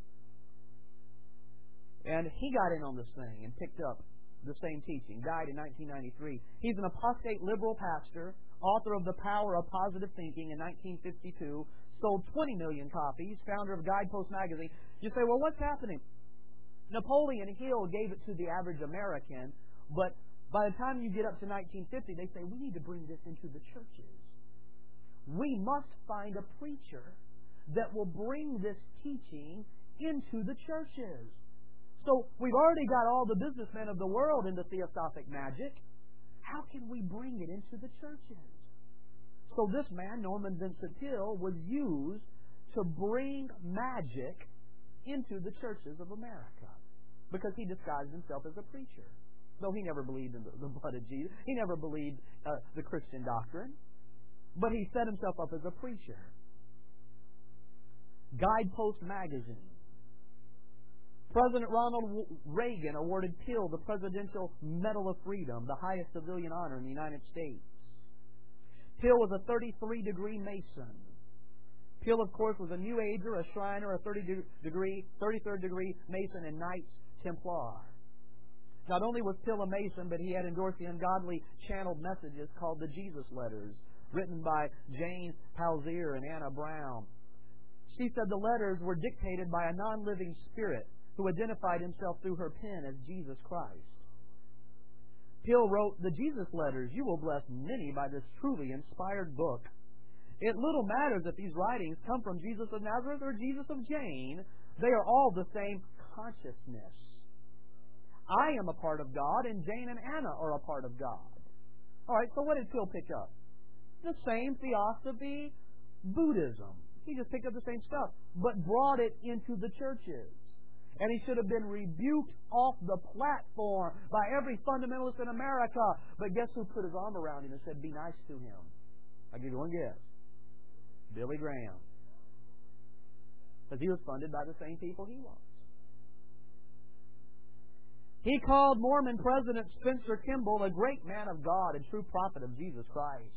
And he got in on this thing and picked up the same teaching. Died in 1993. He's an apostate liberal pastor, author of The Power of Positive Thinking in 1952, sold 20 million copies, founder of Guidepost magazine. You say, well, what's happening? Napoleon Hill gave it to the average American, but by the time you get up to 1950, they say, we need to bring this into the churches. We must find a preacher that will bring this teaching into the churches. So we've already got all the businessmen of the world into theosophic magic. How can we bring it into the churches? So this man, Norman Vincent Peale, was used to bring magic into the churches of America because he disguised himself as a preacher. Though he never believed in the blood of Jesus. He never believed the Christian doctrine. But he set himself up as a preacher. Guidepost magazine. President Ronald Reagan awarded Peale the Presidential Medal of Freedom, the highest civilian honor in the United States. Peale was a 33-degree Mason. Peale, of course, was a New Ager, a Shriner, a 33rd-degree Mason, and Knights Templar. Not only was Peale a Mason, but he had endorsed the ungodly channeled messages called the Jesus Letters, written by Jane Palzier and Anna Brown. She said the letters were dictated by a non-living spirit who identified himself through her pen as Jesus Christ. Peale wrote, "The Jesus Letters, you will bless many by this truly inspired book. It little matters if these writings come from Jesus of Nazareth or Jesus of Jane. They are all the same consciousness. I am a part of God, and Jane and Anna are a part of God." All right, so what did Peale pick up? The same theosophy, Buddhism. He just picked up the same stuff, but brought it into the churches. And he should have been rebuked off the platform by every fundamentalist in America. But guess who put his arm around him and said, be nice to him? I'll give you one guess. Billy Graham. Because he was funded by the same people he was. He called Mormon President Spencer Kimball a great man of God and true prophet of Jesus Christ.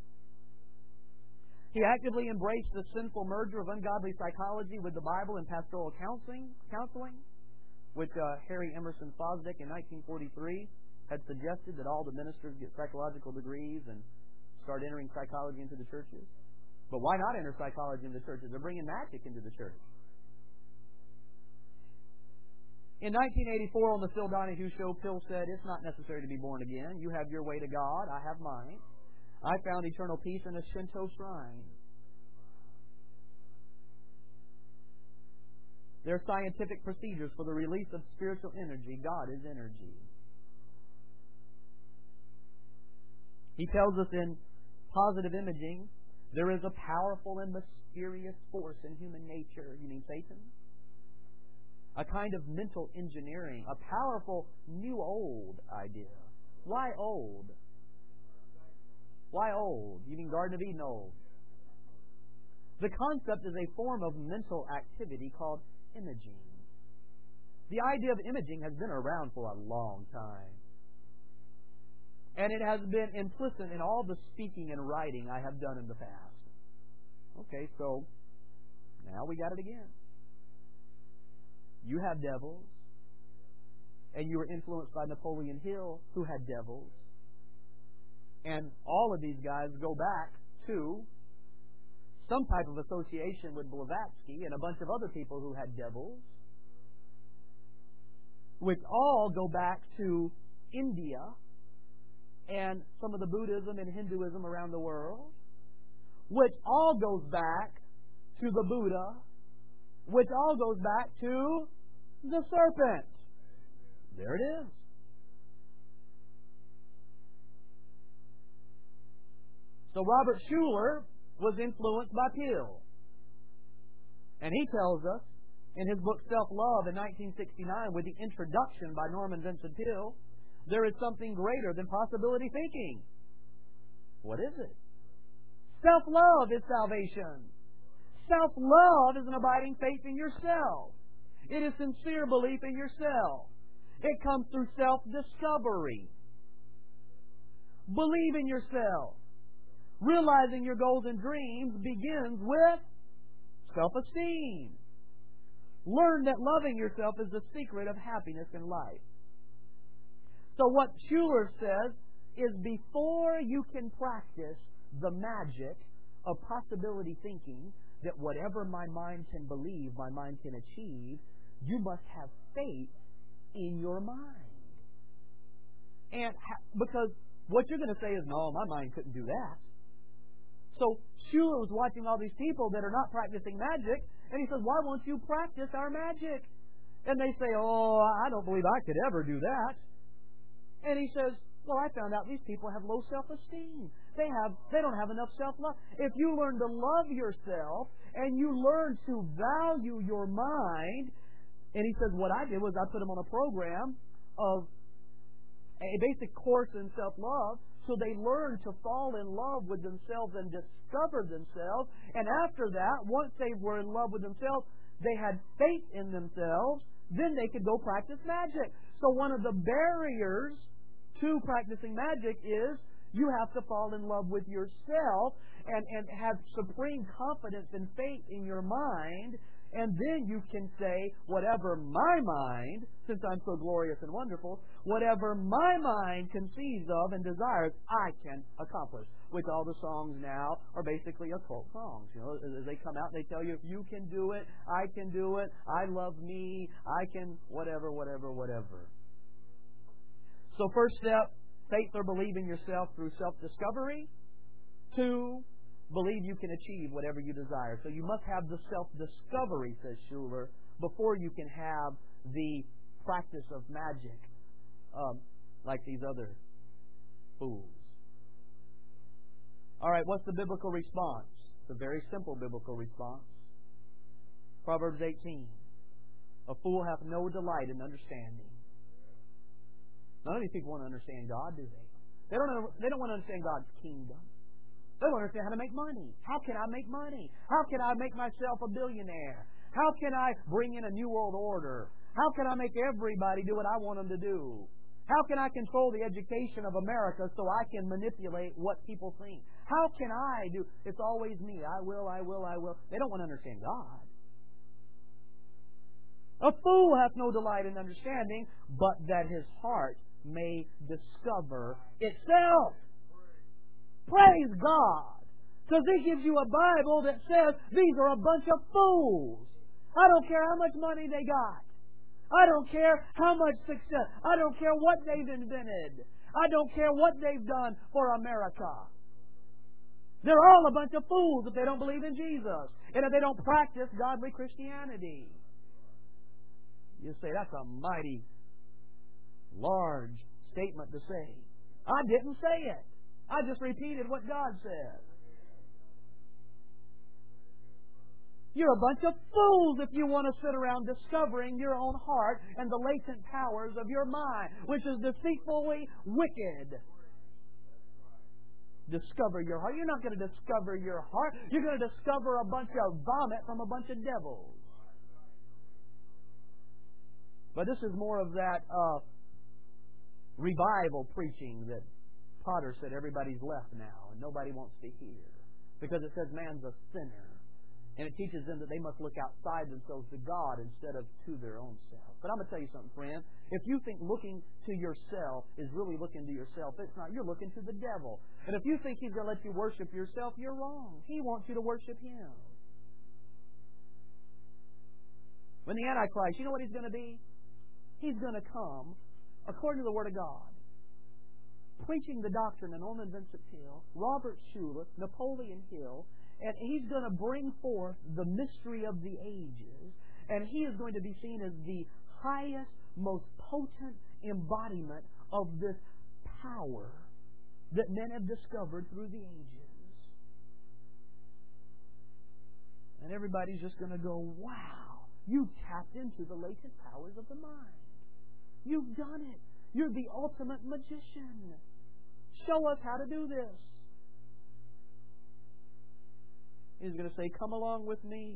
He actively embraced the sinful merger of ungodly psychology with the Bible and pastoral counseling, which Harry Emerson Fosdick in 1943 had suggested that all the ministers get psychological degrees and start entering psychology into the churches. But why not enter psychology into the churches? They're bringing magic into the church. In 1984 on the Phil Donahue Show, Peale said, "It's not necessary to be born again. You have your way to God. I have mine. I found eternal peace in a Shinto shrine." There are scientific procedures for the release of spiritual energy. God is energy. He tells us in Positive Imaging, there is a powerful and mysterious force in human nature. You mean Satan? A kind of mental engineering, a powerful new old idea. Why old? Why old? You mean Garden of Eden old? The concept is a form of mental activity called imaging. The idea of imaging has been around for a long time. And it has been implicit in all the speaking and writing I have done in the past. Okay, so now we got it again. You have devils, and you were influenced by Napoleon Hill, who had devils. And all of these guys go back to some type of association with Blavatsky and a bunch of other people who had devils. which all go back to India and some of the Buddhism and Hinduism around the world, which all goes back to the Buddha, which all goes back to the serpent. There it is. So Robert Schuller was influenced by Peale. And he tells us in his book Self-Love in 1969, with the introduction by Norman Vincent Peale, there is something greater than possibility thinking. What is it? Self-love is salvation. Self-love is an abiding faith in yourself. It is sincere belief in yourself. It comes through self-discovery. Believe in yourself. Realizing your goals and dreams begins with self-esteem. Learn that loving yourself is the secret of happiness in life. So what Schuller says is, before you can practice the magic of possibility thinking, that whatever my mind can believe, my mind can achieve, you must have faith in your mind. And because what you're going to say is, no, my mind couldn't do that. So Schuller was watching all these people that are not practicing magic, and he says, why won't you practice our magic? And they say, oh, I don't believe I could ever do that. And he says, well, I found out these people have low self-esteem. They don't have enough self-love. If you learn to love yourself and you learn to value your mind, and he says, what I did was I put them on a program of a basic course in self-love, so they learn to fall in love with themselves and discover themselves. And after that, once they were in love with themselves, they had faith in themselves, then they could go practice magic. So one of the barriers to practicing magic is you have to fall in love with yourself and have supreme confidence and faith in your mind, and then you can say, whatever my mind, since I'm so glorious and wonderful, whatever my mind conceives of and desires, I can accomplish. Which all the songs now are basically occult songs. You know, as they come out, they tell you, if you can do it, I can do it, I love me, I can, whatever. So first step, faith or believe in yourself through self-discovery. 2, believe you can achieve whatever you desire. So you must have the self-discovery, says Schuller, before you can have the practice of magic like these other fools. All right, what's the biblical response? It's a very simple biblical response. Proverbs 18. A fool hath no delight in understanding. None of these people want to understand God, do they? They don't want to understand God's kingdom. They don't understand how to make money. How can I make money? How can I make myself a billionaire? How can I bring in a new world order? How can I make everybody do what I want them to do? How can I control the education of America so I can manipulate what people think? How can I do? It's always me. I will. They don't want to understand God. A fool hath no delight in understanding, but that his heart may discover itself. Praise God! Because He gives you a Bible that says these are a bunch of fools. I don't care how much money they got. I don't care how much success. I don't care what they've invented. I don't care what they've done for America. They're all a bunch of fools if they don't believe in Jesus and if they don't practice godly Christianity. You say, that's a mighty large statement to say. I didn't say it. I just repeated what God said. You're a bunch of fools if you want to sit around discovering your own heart and the latent powers of your mind, which is deceitfully wicked. Discover your heart. You're not going to discover your heart. You're going to discover a bunch of vomit from a bunch of devils. But this is more of that revival preaching that Potter said everybody's left now and nobody wants to hear. Because it says man's a sinner. And it teaches them that they must look outside themselves to God instead of to their own self. But I'm going to tell you something, friend. If you think looking to yourself is really looking to yourself, it's not. You're looking to the devil. And if you think He's going to let you worship yourself, you're wrong. He wants you to worship Him. When the Antichrist, you know what he's going to be? He's going to come, according to the Word of God, preaching the doctrine of Norman Vincent Peale, Robert Schuller, Napoleon Hill, and he's going to bring forth the mystery of the ages, and he is going to be seen as the highest, most potent embodiment of this power that men have discovered through the ages. And everybody's just going to go, wow, you've tapped into the latent powers of the mind. You've done it. You're the ultimate magician. Show us how to do this. He's going to say, come along with me.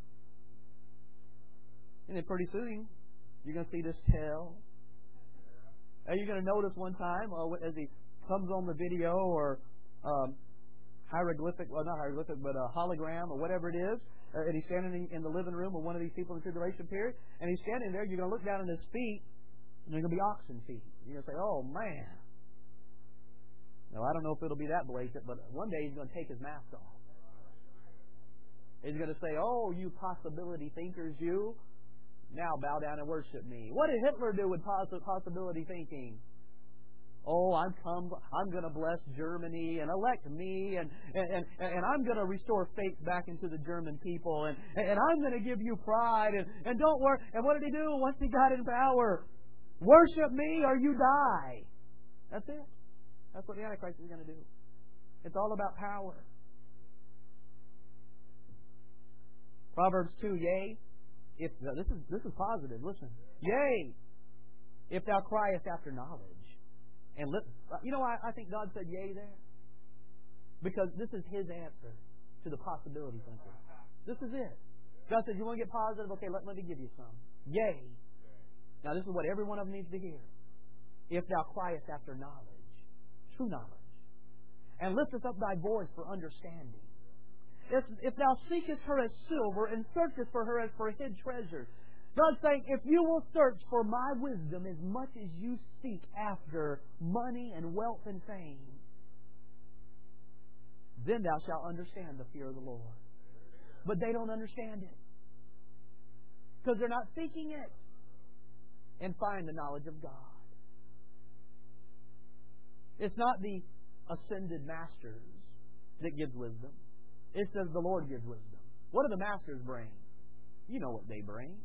And then pretty soon, you're going to see this tail. And you're going to notice one time, as he comes on the video, or hieroglyphic, well, not hieroglyphic, but a hologram, or whatever it is, and he's standing in the living room of one of these people in the tribulation period, and he's standing there, you're going to look down at his feet, and they're going to be oxen feet. You're going to say, oh, man. Now, I don't know if it'll be that blatant, but one day he's going to take his mask off. He's going to say, oh, you possibility thinkers, you, now bow down and worship me. What did Hitler do with possibility thinking? Oh, I'm going to bless Germany and elect me, and I'm going to restore faith back into the German people, and I'm going to give you pride, and don't worry. And what did he do once he got in power? Worship me or you die. That's it. That's what the Antichrist is going to do. It's all about power. Proverbs 2, yea, if this is positive. Listen, yea, if thou criest after knowledge, and I think God said yea there because this is His answer to the possibility thinker. This is it. God said, you want to get positive? Okay, let me give you some. Yea. Now this is what every one of them needs to hear. If thou criest after knowledge, true knowledge, and liftest up thy voice for understanding. If thou seekest her as silver and searchest for her as for hid treasure. God's saying, if you will search for my wisdom as much as you seek after money and wealth and fame, then thou shalt understand the fear of the Lord. But they don't understand it because they're not seeking it and find the knowledge of God. It's not the ascended masters that gives wisdom. It says the Lord gives wisdom. What do the masters bring? You know what they bring.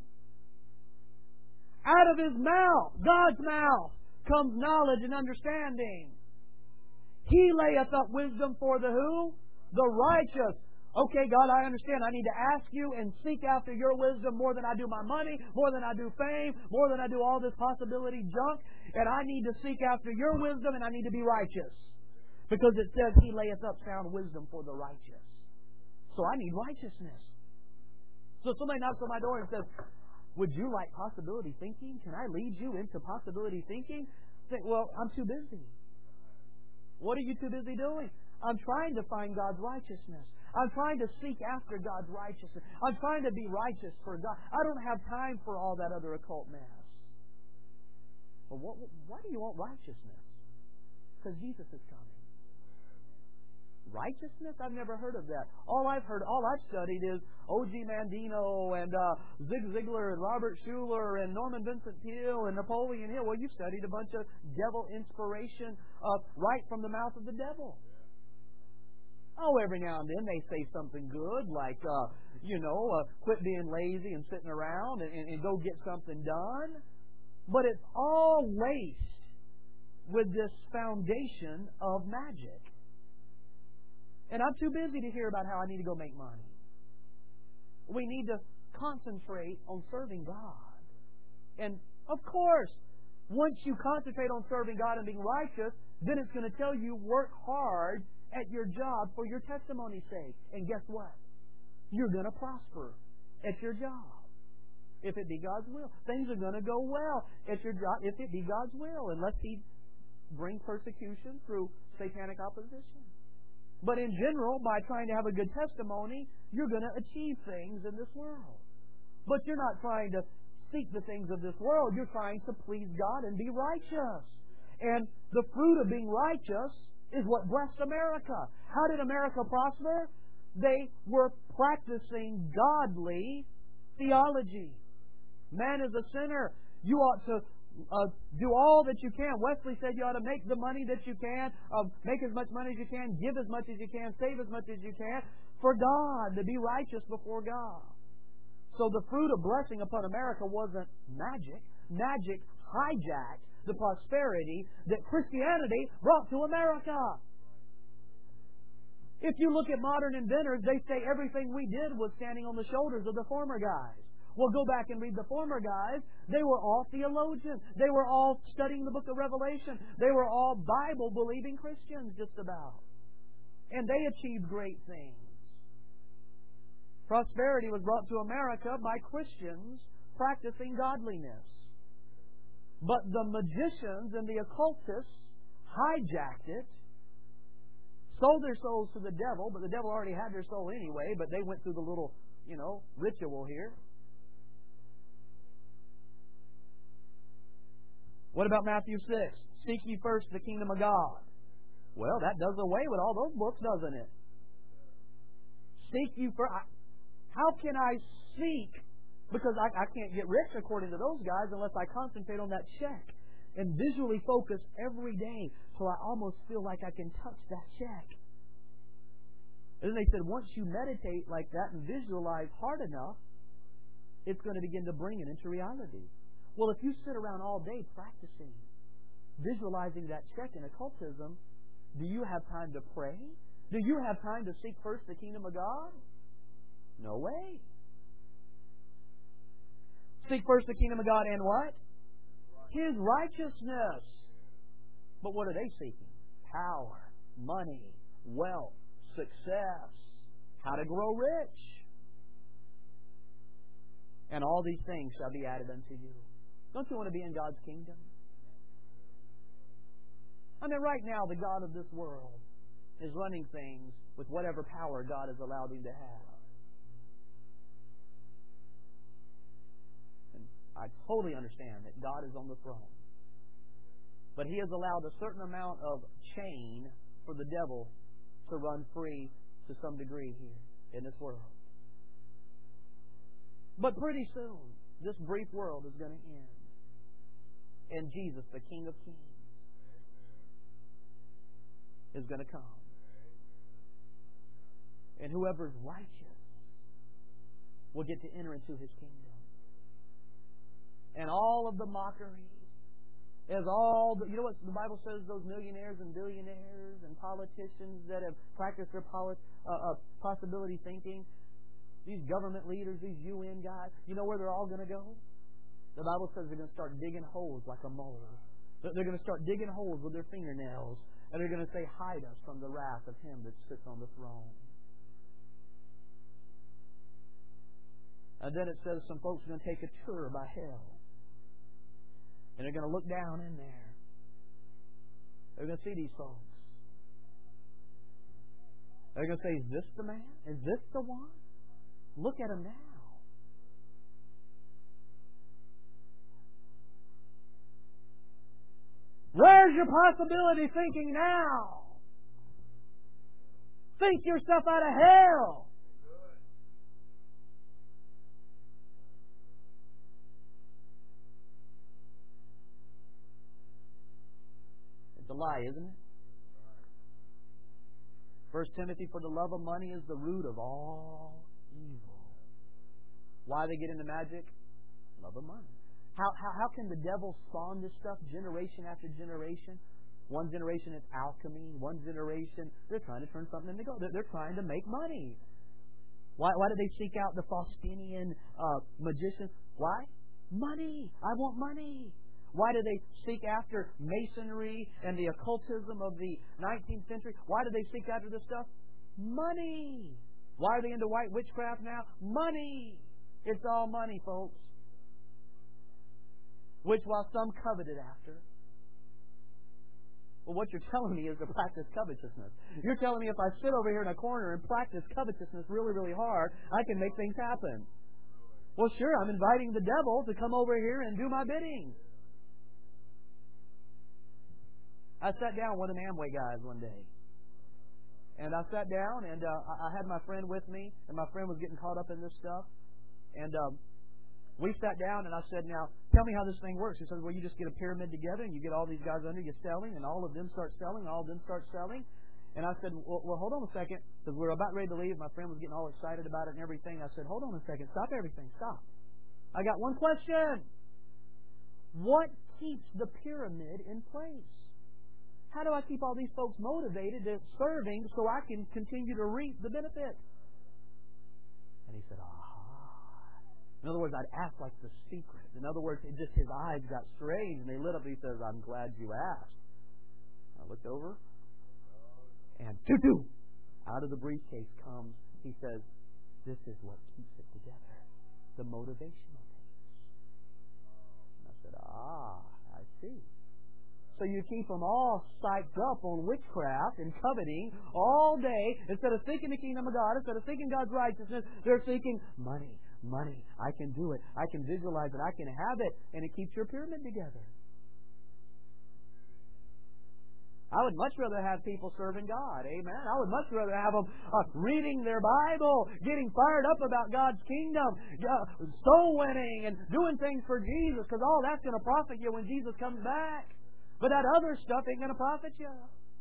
Out of His mouth, God's mouth, comes knowledge and understanding. He layeth up wisdom for the who? The righteous. Okay, God, I understand. I need to ask you and seek after your wisdom more than I do my money, more than I do fame, more than I do all this possibility junk. And I need to seek after your wisdom, and I need to be righteous. Because it says He layeth up sound wisdom for the righteous. So I need righteousness. So somebody knocks on my door and says, would you like possibility thinking? Can I lead you into possibility thinking? Say, well, I'm too busy. What are you too busy doing? I'm trying to find God's righteousness. I'm trying to seek after God's righteousness. I'm trying to be righteous for God. I don't have time for all that other occult mess. Well, why do you want righteousness? Because Jesus is coming. Righteousness? I've never heard of that. All I've studied is O.G. Mandino and Zig Ziglar and Robert Schuller and Norman Vincent Peale and Napoleon Hill. Well, you studied a bunch of devil inspiration right from the mouth of the devil. Oh, every now and then they say something good like, quit being lazy and sitting around and go get something done. But it's all laced with this foundation of magic. And I'm too busy to hear about how I need to go make money. We need to concentrate on serving God. And, of course, once you concentrate on serving God and being righteous, then it's going to tell you work hard at your job for your testimony's sake. And guess what? You're going to prosper at your job. If it be God's will. Things are going to go well at your job if it be God's will, unless He brings persecution through satanic opposition. But in general, by trying to have a good testimony, you're going to achieve things in this world. But you're not trying to seek the things of this world. You're trying to please God and be righteous. And the fruit of being righteous is what blessed America. How did America prosper? They were practicing godly theology. Man is a sinner. You ought to do all that you can. Wesley said you ought to make the money that you can, make as much money as you can, give as much as you can, save as much as you can for God, to be righteous before God. So the fruit of blessing upon America wasn't magic. Magic hijacked the prosperity that Christianity brought to America. If you look at modern inventors, they say everything we did was standing on the shoulders of the former guys. Well, go back and read the former guys. They were all theologians. They were all studying the book of Revelation. They were all Bible-believing Christians, just about. And they achieved great things. Prosperity was brought to America by Christians practicing godliness. But the magicians and the occultists hijacked it, sold their souls to the devil, but the devil already had their soul anyway, but they went through the little, ritual here. What about Matthew 6? Seek ye first the kingdom of God. Well, that does away with all those books, doesn't it? Seek you first. How can I seek? Because I can't get rich according to those guys unless I concentrate on that check and visually focus every day so I almost feel like I can touch that check. And then they said once you meditate like that and visualize hard enough, it's going to begin to bring it into reality. Well, if you sit around all day practicing, visualizing that check in occultism, do you have time to pray? Do you have time to seek first the kingdom of God? No way. Seek first the kingdom of God and what? His righteousness. But what are they seeking? Power, money, wealth, success, how to grow rich. And all these things shall be added unto you. Don't you want to be in God's kingdom? I mean, right now, the God of this world is running things with whatever power God has allowed him to have. And I totally understand that God is on the throne. But he has allowed a certain amount of chain for the devil to run free to some degree here in this world. But pretty soon, this brief world is going to end. And Jesus, the King of Kings, is going to come. And whoever is righteous will get to enter into his kingdom. And all of the mockery, as all the, you know what the Bible says, those millionaires and billionaires and politicians that have practiced their possibility thinking, these government leaders, these UN guys, you know where they're all going to go? The Bible says they're going to start digging holes like a mole. They're going to start digging holes with their fingernails, and they're going to say, hide us from the wrath of him that sits on the throne. And then it says some folks are going to take a tour by hell. And they're going to look down in there. They're going to see these folks. They're going to say, is this the man? Is this the one? Look at him now. Where's your possibility thinking now? Think yourself out of hell. It's a lie, isn't it? 1 Timothy, for the love of money is the root of all evil. Why they get into magic? Love of money. How can the devil spawn this stuff generation after generation? One generation it's alchemy. One generation they're trying to turn something into gold. They're trying to make money. Why do they seek out the Faustinian magicians? Why? Money. I want money. Why do they seek after Masonry and the occultism of the 19th century? Why do they seek after this stuff? Money. Why are they into white witchcraft now? Money. It's all money, folks. Which while some coveted after. Well, what you're telling me is to practice covetousness. You're telling me if I sit over here in a corner and practice covetousness really, really hard, I can make things happen. Well, sure, I'm inviting the devil to come over here and do my bidding. I sat down with an Amway guys one day. And I sat down and I had my friend with me, and my friend was getting caught up in this stuff. And We sat down and I said, now, tell me how this thing works. He said, well, you just get a pyramid together and you get all these guys under you selling, and all of them start selling, all of them start selling. And I said, well, hold on a second, because we were about ready to leave. My friend was getting all excited about it and everything. I said, hold on a second. Stop everything. Stop. I got one question. What keeps the pyramid in place? How do I keep all these folks motivated to serving so I can continue to reap the benefit? And he said, In other words, I'd ask like the secret. In other words, just his eyes got strange and they lit up. He says, I'm glad you asked. I looked over and out of the briefcase comes, he says, this is what keeps it together. The motivational things. And I said, I see. So you keep them all psyched up on witchcraft and coveting all day. Instead of seeking the kingdom of God, instead of seeking God's righteousness, they're seeking money. Money. I can do it. I can visualize it. I can have it. And it keeps your pyramid together. I would much rather have people serving God. Amen. I would much rather have them reading their Bible, getting fired up about God's kingdom, soul winning, and doing things for Jesus, because all that's going to profit you when Jesus comes back. But that other stuff ain't going to profit you.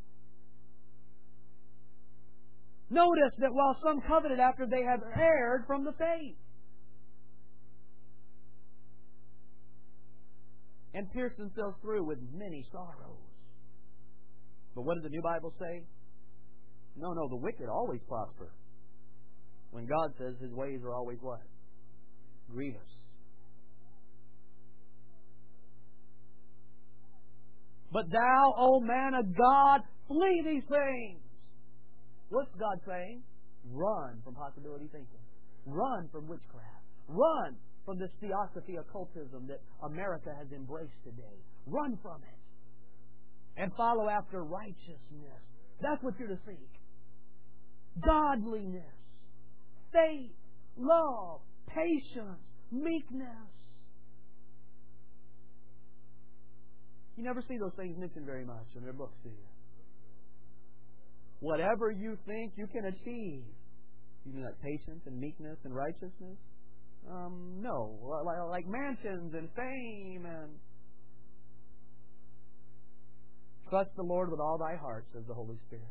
Notice that while some coveted after they have erred from the faith, and pierced themselves through with many sorrows. But what does the New Bible say? No, the wicked always prosper. When God says His ways are always what? Grievous. But thou, O man of God, flee these things. What's God saying? Run from possibility thinking. Run from witchcraft. Run from this theosophy occultism that America has embraced today. Run from it. And follow after righteousness. That's what you're to seek. Godliness, faith, love, patience, meekness. You never see those things mentioned very much in their books, do you? Whatever you think you can achieve. You mean like patience and meekness and righteousness? No. Like mansions and fame and... Trust the Lord with all thy heart, says the Holy Spirit.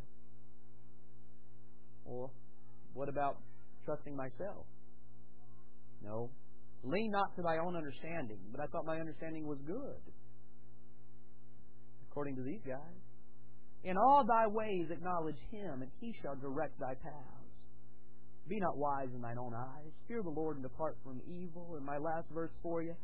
Well, what about trusting myself? No. Lean not to thy own understanding, but I thought my understanding was good. According to these guys. In all thy ways acknowledge Him, and He shall direct thy paths. Be not wise in thine own eyes. Fear the Lord and depart from evil. And my last verse for you,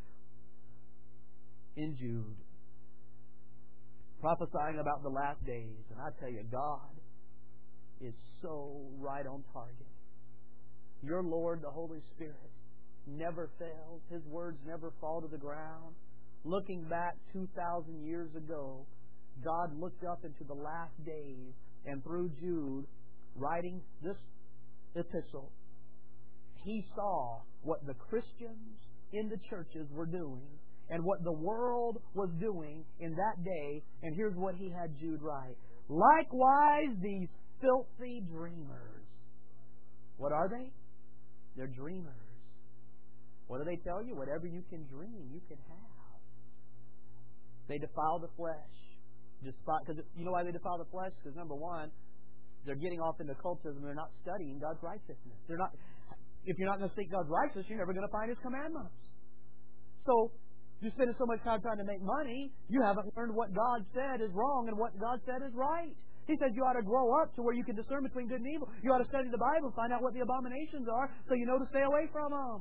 in Jude, prophesying about the last days. And I tell you, God is so right on target. Your Lord, the Holy Spirit, never fails. His words never fall to the ground. Looking back 2,000 years ago, God looked up into the last days, and through Jude, writing this epistle, He saw what the Christians in the churches were doing and what the world was doing in that day. And here's what he had Jude write. Likewise, these filthy dreamers. What are they? They're dreamers. What do they tell you? Whatever you can dream, you can have. They defile the flesh. Because you know why they defile the flesh? Because number one, they're getting off into occultism. They're not studying God's righteousness. If you're not going to seek God's righteousness, you're never going to find His commandments. So, you're spending so much time trying to make money, you haven't learned what God said is wrong and what God said is right. He says you ought to grow up to where you can discern between good and evil. You ought to study the Bible, find out what the abominations are, so you know to stay away from them.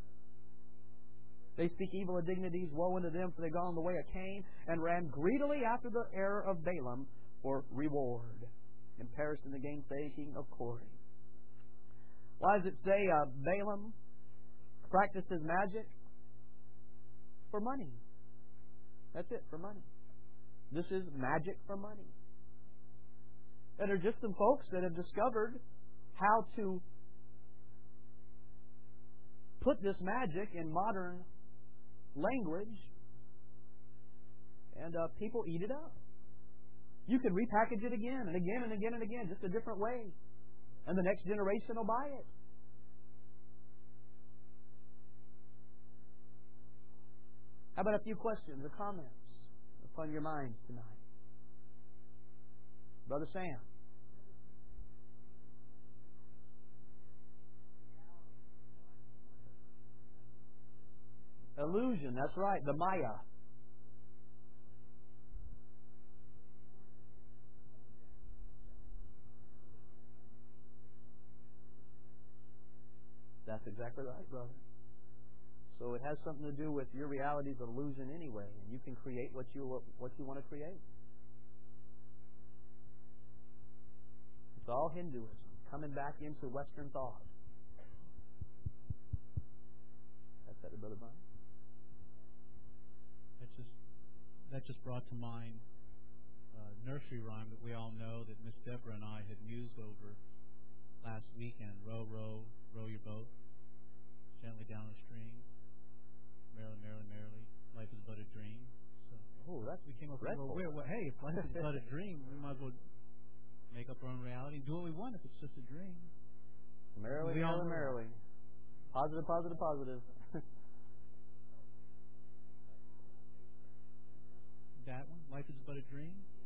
They speak evil of dignities. Woe unto them, for they gone the way of Cain, and ran greedily after the error of Balaam for reward, and perished in the gainsaying of Corey. Why does it say Balaam practices magic? For money. That's it, for money. This is magic for money. And there are just some folks that have discovered how to put this magic in modern language, and people eat it up. You can repackage it again and again and again and again, just a different way. And the next generation will buy it. How about a few questions or comments upon your minds tonight? Brother Sam. Illusion, that's right, the Maya. That's exactly right, brother. So it has something to do with your reality's illusion anyway, and you can create what you want to create. It's all Hinduism, coming back into Western thought. That's it, Brother Brian. That just brought to mind a nursery rhyme that we all know that Miss Deborah and I had mused over last weekend. Row, row, row your boat gently down the stream. Merrily, merrily, merrily, life is but a dream. So we came up with, hey, if life is but a dream, we might as well make up our own reality and do what we want if it's just a dream. Merrily, merrily, merrily. Positive, positive, positive. That one? Life is but a dream?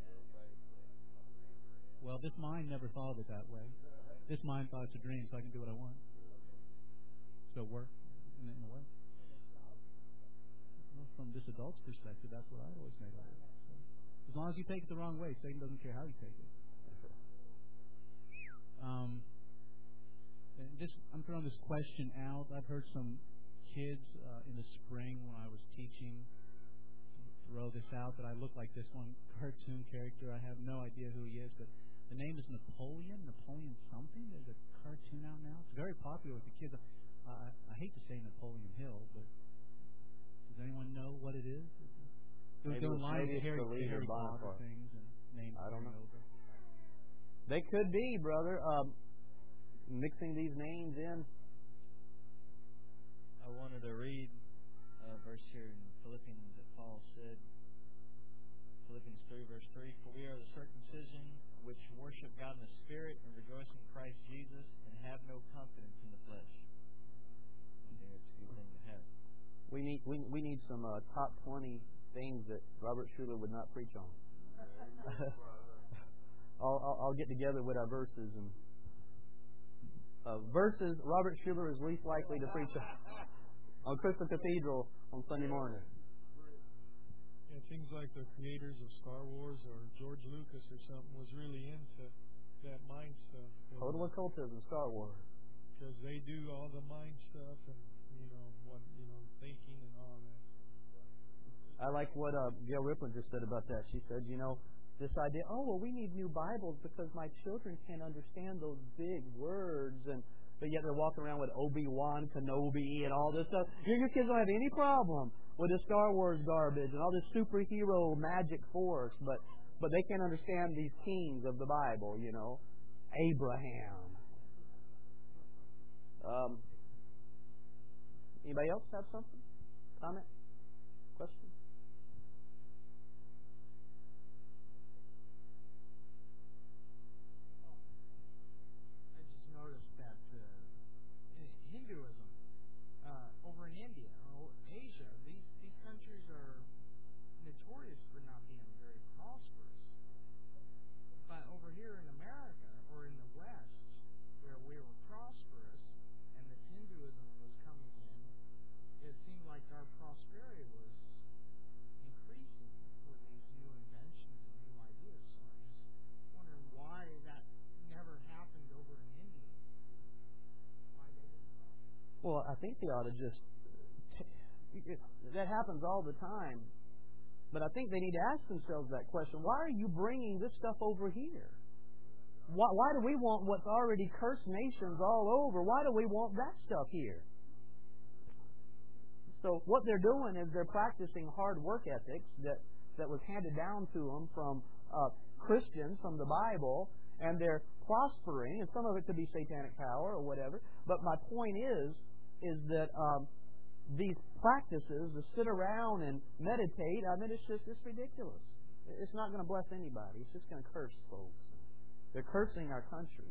Well, this mind never thought of it that way. This mind thought it's a dream, so I can do what I want. So it worked in a way. Well, from this adult's perspective, that's what I always made of it. So, as long as you take it the wrong way, Satan doesn't care how you take it. I'm throwing this question out. I've heard some kids in the spring when I was teaching throw this out that I look like this one cartoon character. I have no idea who he is, but the name is Napoleon something. There's a cartoon out now. It's very popular with the kids. I hate to say Napoleon Hill, but does anyone know what it is? They're doing lines of Harry Potter things and names. I don't know. Over. They could be, brother. Mixing these names in. I wanted to read a verse here in Philippians that Paul said, Philippians 3, verse 3, "For we are the circumcision which worship God in the Spirit and rejoice in Christ Jesus and have no confidence in the flesh." I think that's a good thing to have. We need some top 20 things that Robert Schuller would not preach on. I'll get together with our verses and verses Robert Schuller is least likely to preach on Crystal Cathedral on Sunday morning. Yeah, things like the creators of Star Wars or George Lucas or something was really into that mind stuff. Total occultism, Star Wars. Because they do all the mind stuff and thinking and all that. I like what Gail Riplinger said about that. She said, this idea, we need new Bibles because my children can't understand those big words, but yet they're walking around with Obi-Wan Kenobi and all this stuff. Your kids don't have any problem with the Star Wars garbage and all this superhero magic force, but they can't understand these kings of the Bible, Abraham. Anybody else have something? Comment? Question? Hinduism over in India or Asia, these countries are notorious for not being very prosperous. But over here in America or in the West, where we were prosperous and this Hinduism was coming in, it seemed like our prosperity was increasing with these new inventions and new ideas. So I'm just wondering why that never happened over in India. Well, I think they ought to just... that happens all the time. But I think they need to ask themselves that question. Why are you bringing this stuff over here? Why do we want what's already cursed nations all over? Why do we want that stuff here? So what they're doing is they're practicing hard work ethics that was handed down to them from Christians, from the Bible, and they're prospering, and some of it could be satanic power or whatever. But my point is that these practices, to sit around and meditate, it's ridiculous. It's not going to bless anybody. It's just going to curse folks. They're cursing our country.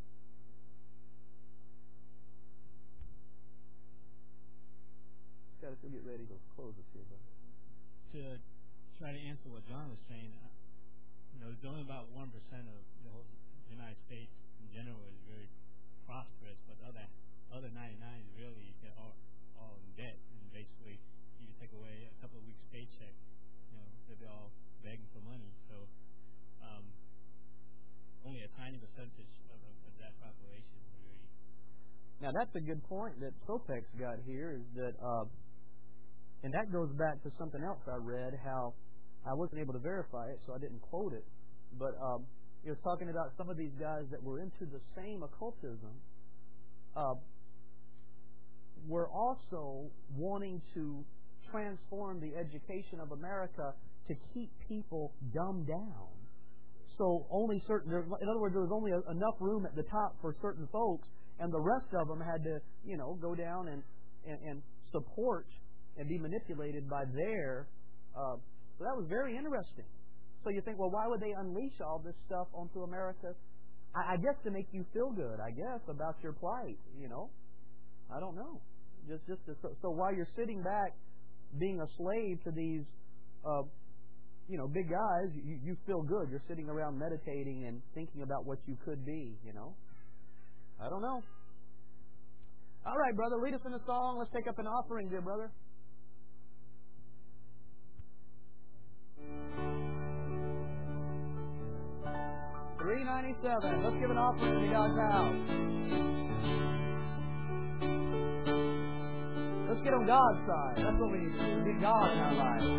Got a Lance, you'll get ready to close us here, brother. To try to answer what John was saying, there's only about 1% of the whole United States in general is very prosperous, but the other 99 is really they're all in debt, and basically you take away a couple of weeks' paycheck, they're all begging for money. So only a tiny percentage of that population is really. Now that's a good point that Sopex got here, is that, and that goes back to something else I read, how I wasn't able to verify it, so I didn't quote it, but it was talking about some of these guys that were into the same occultism were also wanting to transform the education of America to keep people dumbed down. So only certain, in other words, there was only enough room at the top for certain folks, and the rest of them had to, go down and support and be manipulated by their. So that was very interesting. So you think, well, why would they unleash all this stuff onto America? I guess to make you feel good, about your plight, I don't know. So while you're sitting back being a slave to these, big guys, you feel good. You're sitting around meditating and thinking about what you could be, I don't know. All right, brother, lead us in a song. Let's take up an offering, dear brother. $3.97. Let's give an offering to God's house. Let's get on God's side. That's what we need to do. Get God in our lives.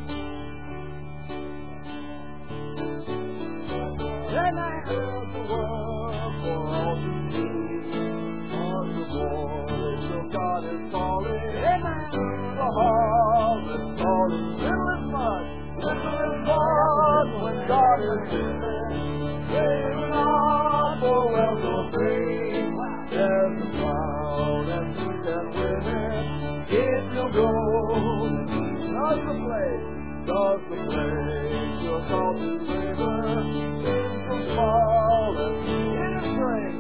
Then I have the world for all to see. On the voice of God is calling. Amen. The harvest calling. Little is much. Little is much when God is in it. Save not for wealth or fame. There's a crown and you can win it. If you go, does the place you're called to labor. Things will fall and it is great.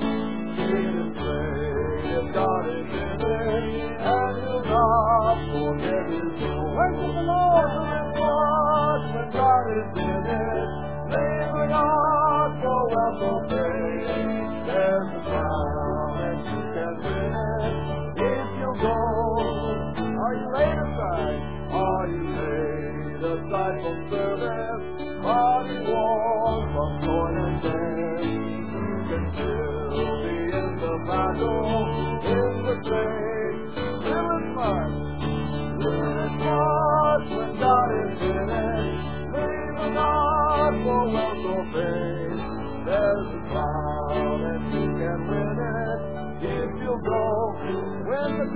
If God is in it, and you'll not forget His name. Worship the Lord when God is in it. Labor not for wealth or fame. There's a crown and you can win it. If you go, are you laid aside? Are you laid aside from service? Body worn from toil and sin? You can still be in the battle, in the faith. Live as much when God is in it. Labor not for wealth or fame. There's a crown and you can win it. If you go, when the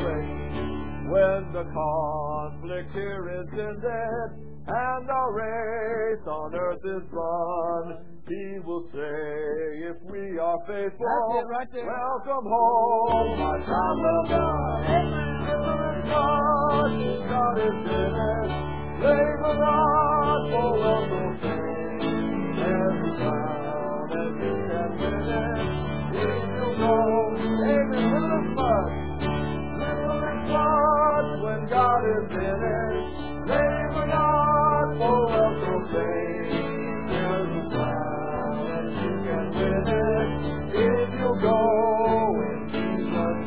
conflict here is ended, and our race on earth is run, He will say, if we are faithful, that's it right there. Welcome home, my child of God. God is in it. Labor not for wealth or fame. There's a crown and you can win it. If you go, amen, little much. When God is in it, labor not for wealth or fame. There's a crown and you can win it if you go in Jesus'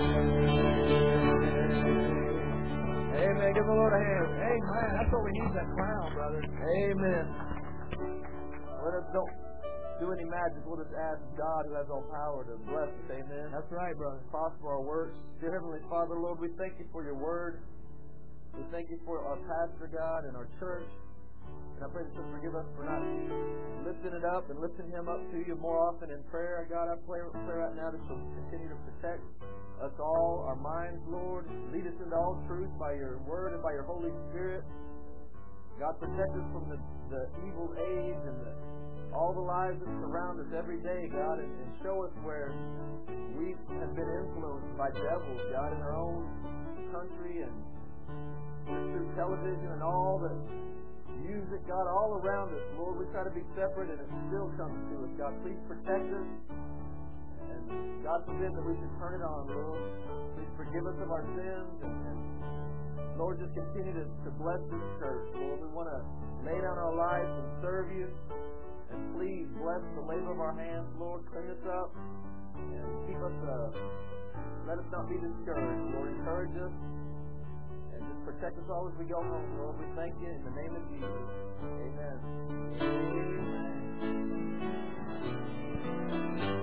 name. Amen. Give the Lord a hand. Amen. That's what we need, that crown, brother. Amen. Let us don't do any magic. We'll just ask God, who has all power, to bless us. Amen. That's right, brother. Prosper our works. Dear Heavenly Father, Lord, we thank you for your word. We thank you for our pastor, God, and our church. And I pray that you'll forgive us for not lifting it up and lifting him up to you more often in prayer. God, I pray right now that you'll continue to protect us all, our minds, Lord. Lead us into all truth by your word and by your Holy Spirit. God, protect us from the evil age and all the lies that surround us every day, God, and show us where we have been influenced by devils, God, in our own country and through television and all the music, God, all around us. Lord, we try to be separate and it still comes to us. God, please protect us. And God forbid that we should turn it on, Lord. Please forgive us of our sins and Lord, just continue to bless this church. Lord, we want to lay down our lives and serve You. And please bless the labor of our hands, Lord. Clean us up and keep us, let us not be discouraged. Lord, encourage us and just protect us all as we go home, Lord. We thank You in the name of Jesus.